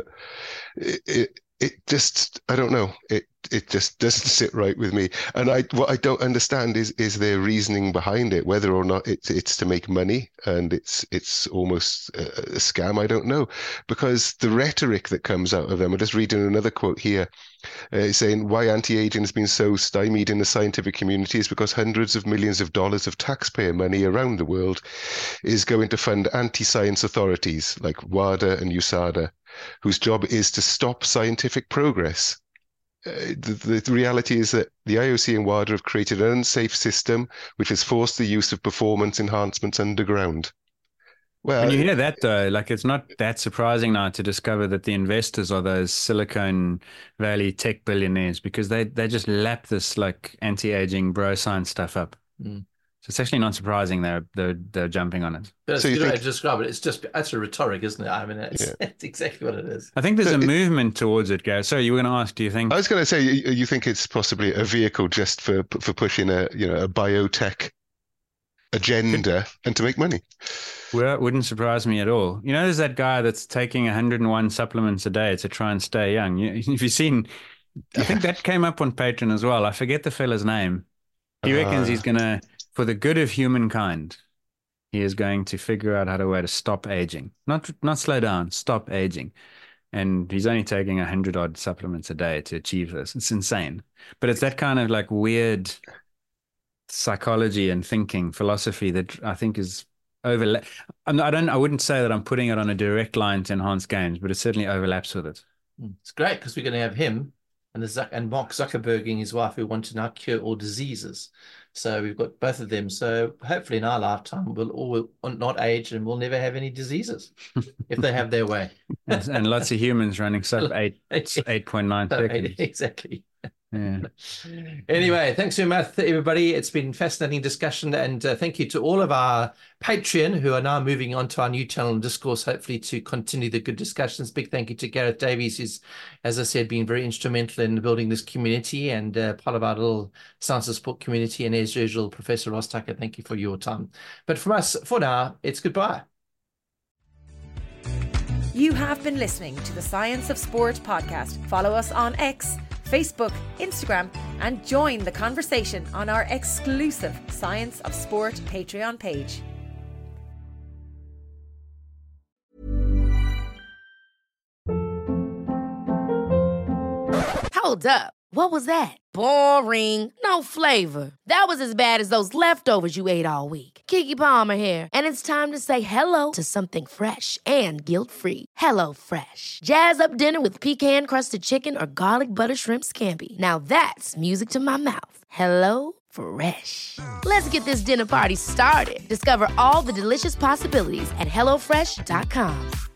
it it, it just I don't know it. It just doesn't sit right with me, and I what I don't understand is is their reasoning behind it, whether or not it's it's to make money and it's it's almost a, a scam. I don't know, because the rhetoric that comes out of them. I'm just reading another quote here, uh, saying why anti-aging has been so stymied in the scientific community is because hundreds of millions of dollars of taxpayer money around the world is going to fund anti-science authorities like WADA and U S A D A, whose job is to stop scientific progress. Uh, the, the reality is that the I O C and WADA have created an unsafe system which has forced the use of performance enhancements underground. Well, when you hear that, though, like it's not that surprising now to discover that the investors are those Silicon Valley tech billionaires, because they they just lap this like anti-aging bro science stuff up. Mm. So it's actually not surprising they're they're, they're jumping on it. But so you know, think... to describe it, it's just that's a rhetoric, isn't it? I mean, it's, yeah. it's exactly what it is. I think there's so a it... movement towards it, Gary. So you were going to ask, do you think? I was going to say, you, you think it's possibly a vehicle just for for pushing a you know a biotech agenda and to make money? Well, it wouldn't surprise me at all. You know, there's that guy that's taking one hundred and one supplements a day to try and stay young. You, if you've seen, I yeah. think that came up on Patreon as well. I forget the fella's name. He reckons uh... he's going to, for the good of humankind, he is going to figure out how to way to stop aging, not not slow down, stop aging. And he's only taking a hundred odd supplements a day to achieve this. It's insane. But it's that kind of like weird psychology and thinking, philosophy that I think is overlap. I'm not, I don't. I wouldn't say that I'm putting it on a direct line to enhance games, but it certainly overlaps with it. It's great because we're going to have him and the Zuck- and Mark Zuckerberg and his wife who want to now cure all diseases. So we've got both of them. So hopefully in our lifetime we'll all not age and we'll never have any diseases if they have their way. and, and lots of humans running sub eight eight point nine seconds. Exactly. Yeah. Anyway, thanks very much, everybody. It's been fascinating discussion, and uh, thank you to all of our Patreon who are now moving on to our new channel and Discourse, hopefully to continue the good discussions. Big thank you to Gareth Davies, who's, as I said, been very instrumental in building this community and uh, part of our little Science of Sport community. And as usual, Professor Ross Tucker, thank you for your time. But from us, for now, it's goodbye. You have been listening to the Science of Sport podcast. Follow us on X, Facebook, Instagram, and join the conversation on our exclusive Science of Sport Patreon page. Hold up. What was that? Boring. No flavor. That was as bad as those leftovers you ate all week. Keke Palmer here, and it's time to say hello to something fresh and guilt-free. Hello Fresh. Jazz up dinner with pecan-crusted chicken or garlic butter shrimp scampi. Now that's music to my mouth. Hello Fresh. Let's get this dinner party started. Discover all the delicious possibilities at hello fresh dot com.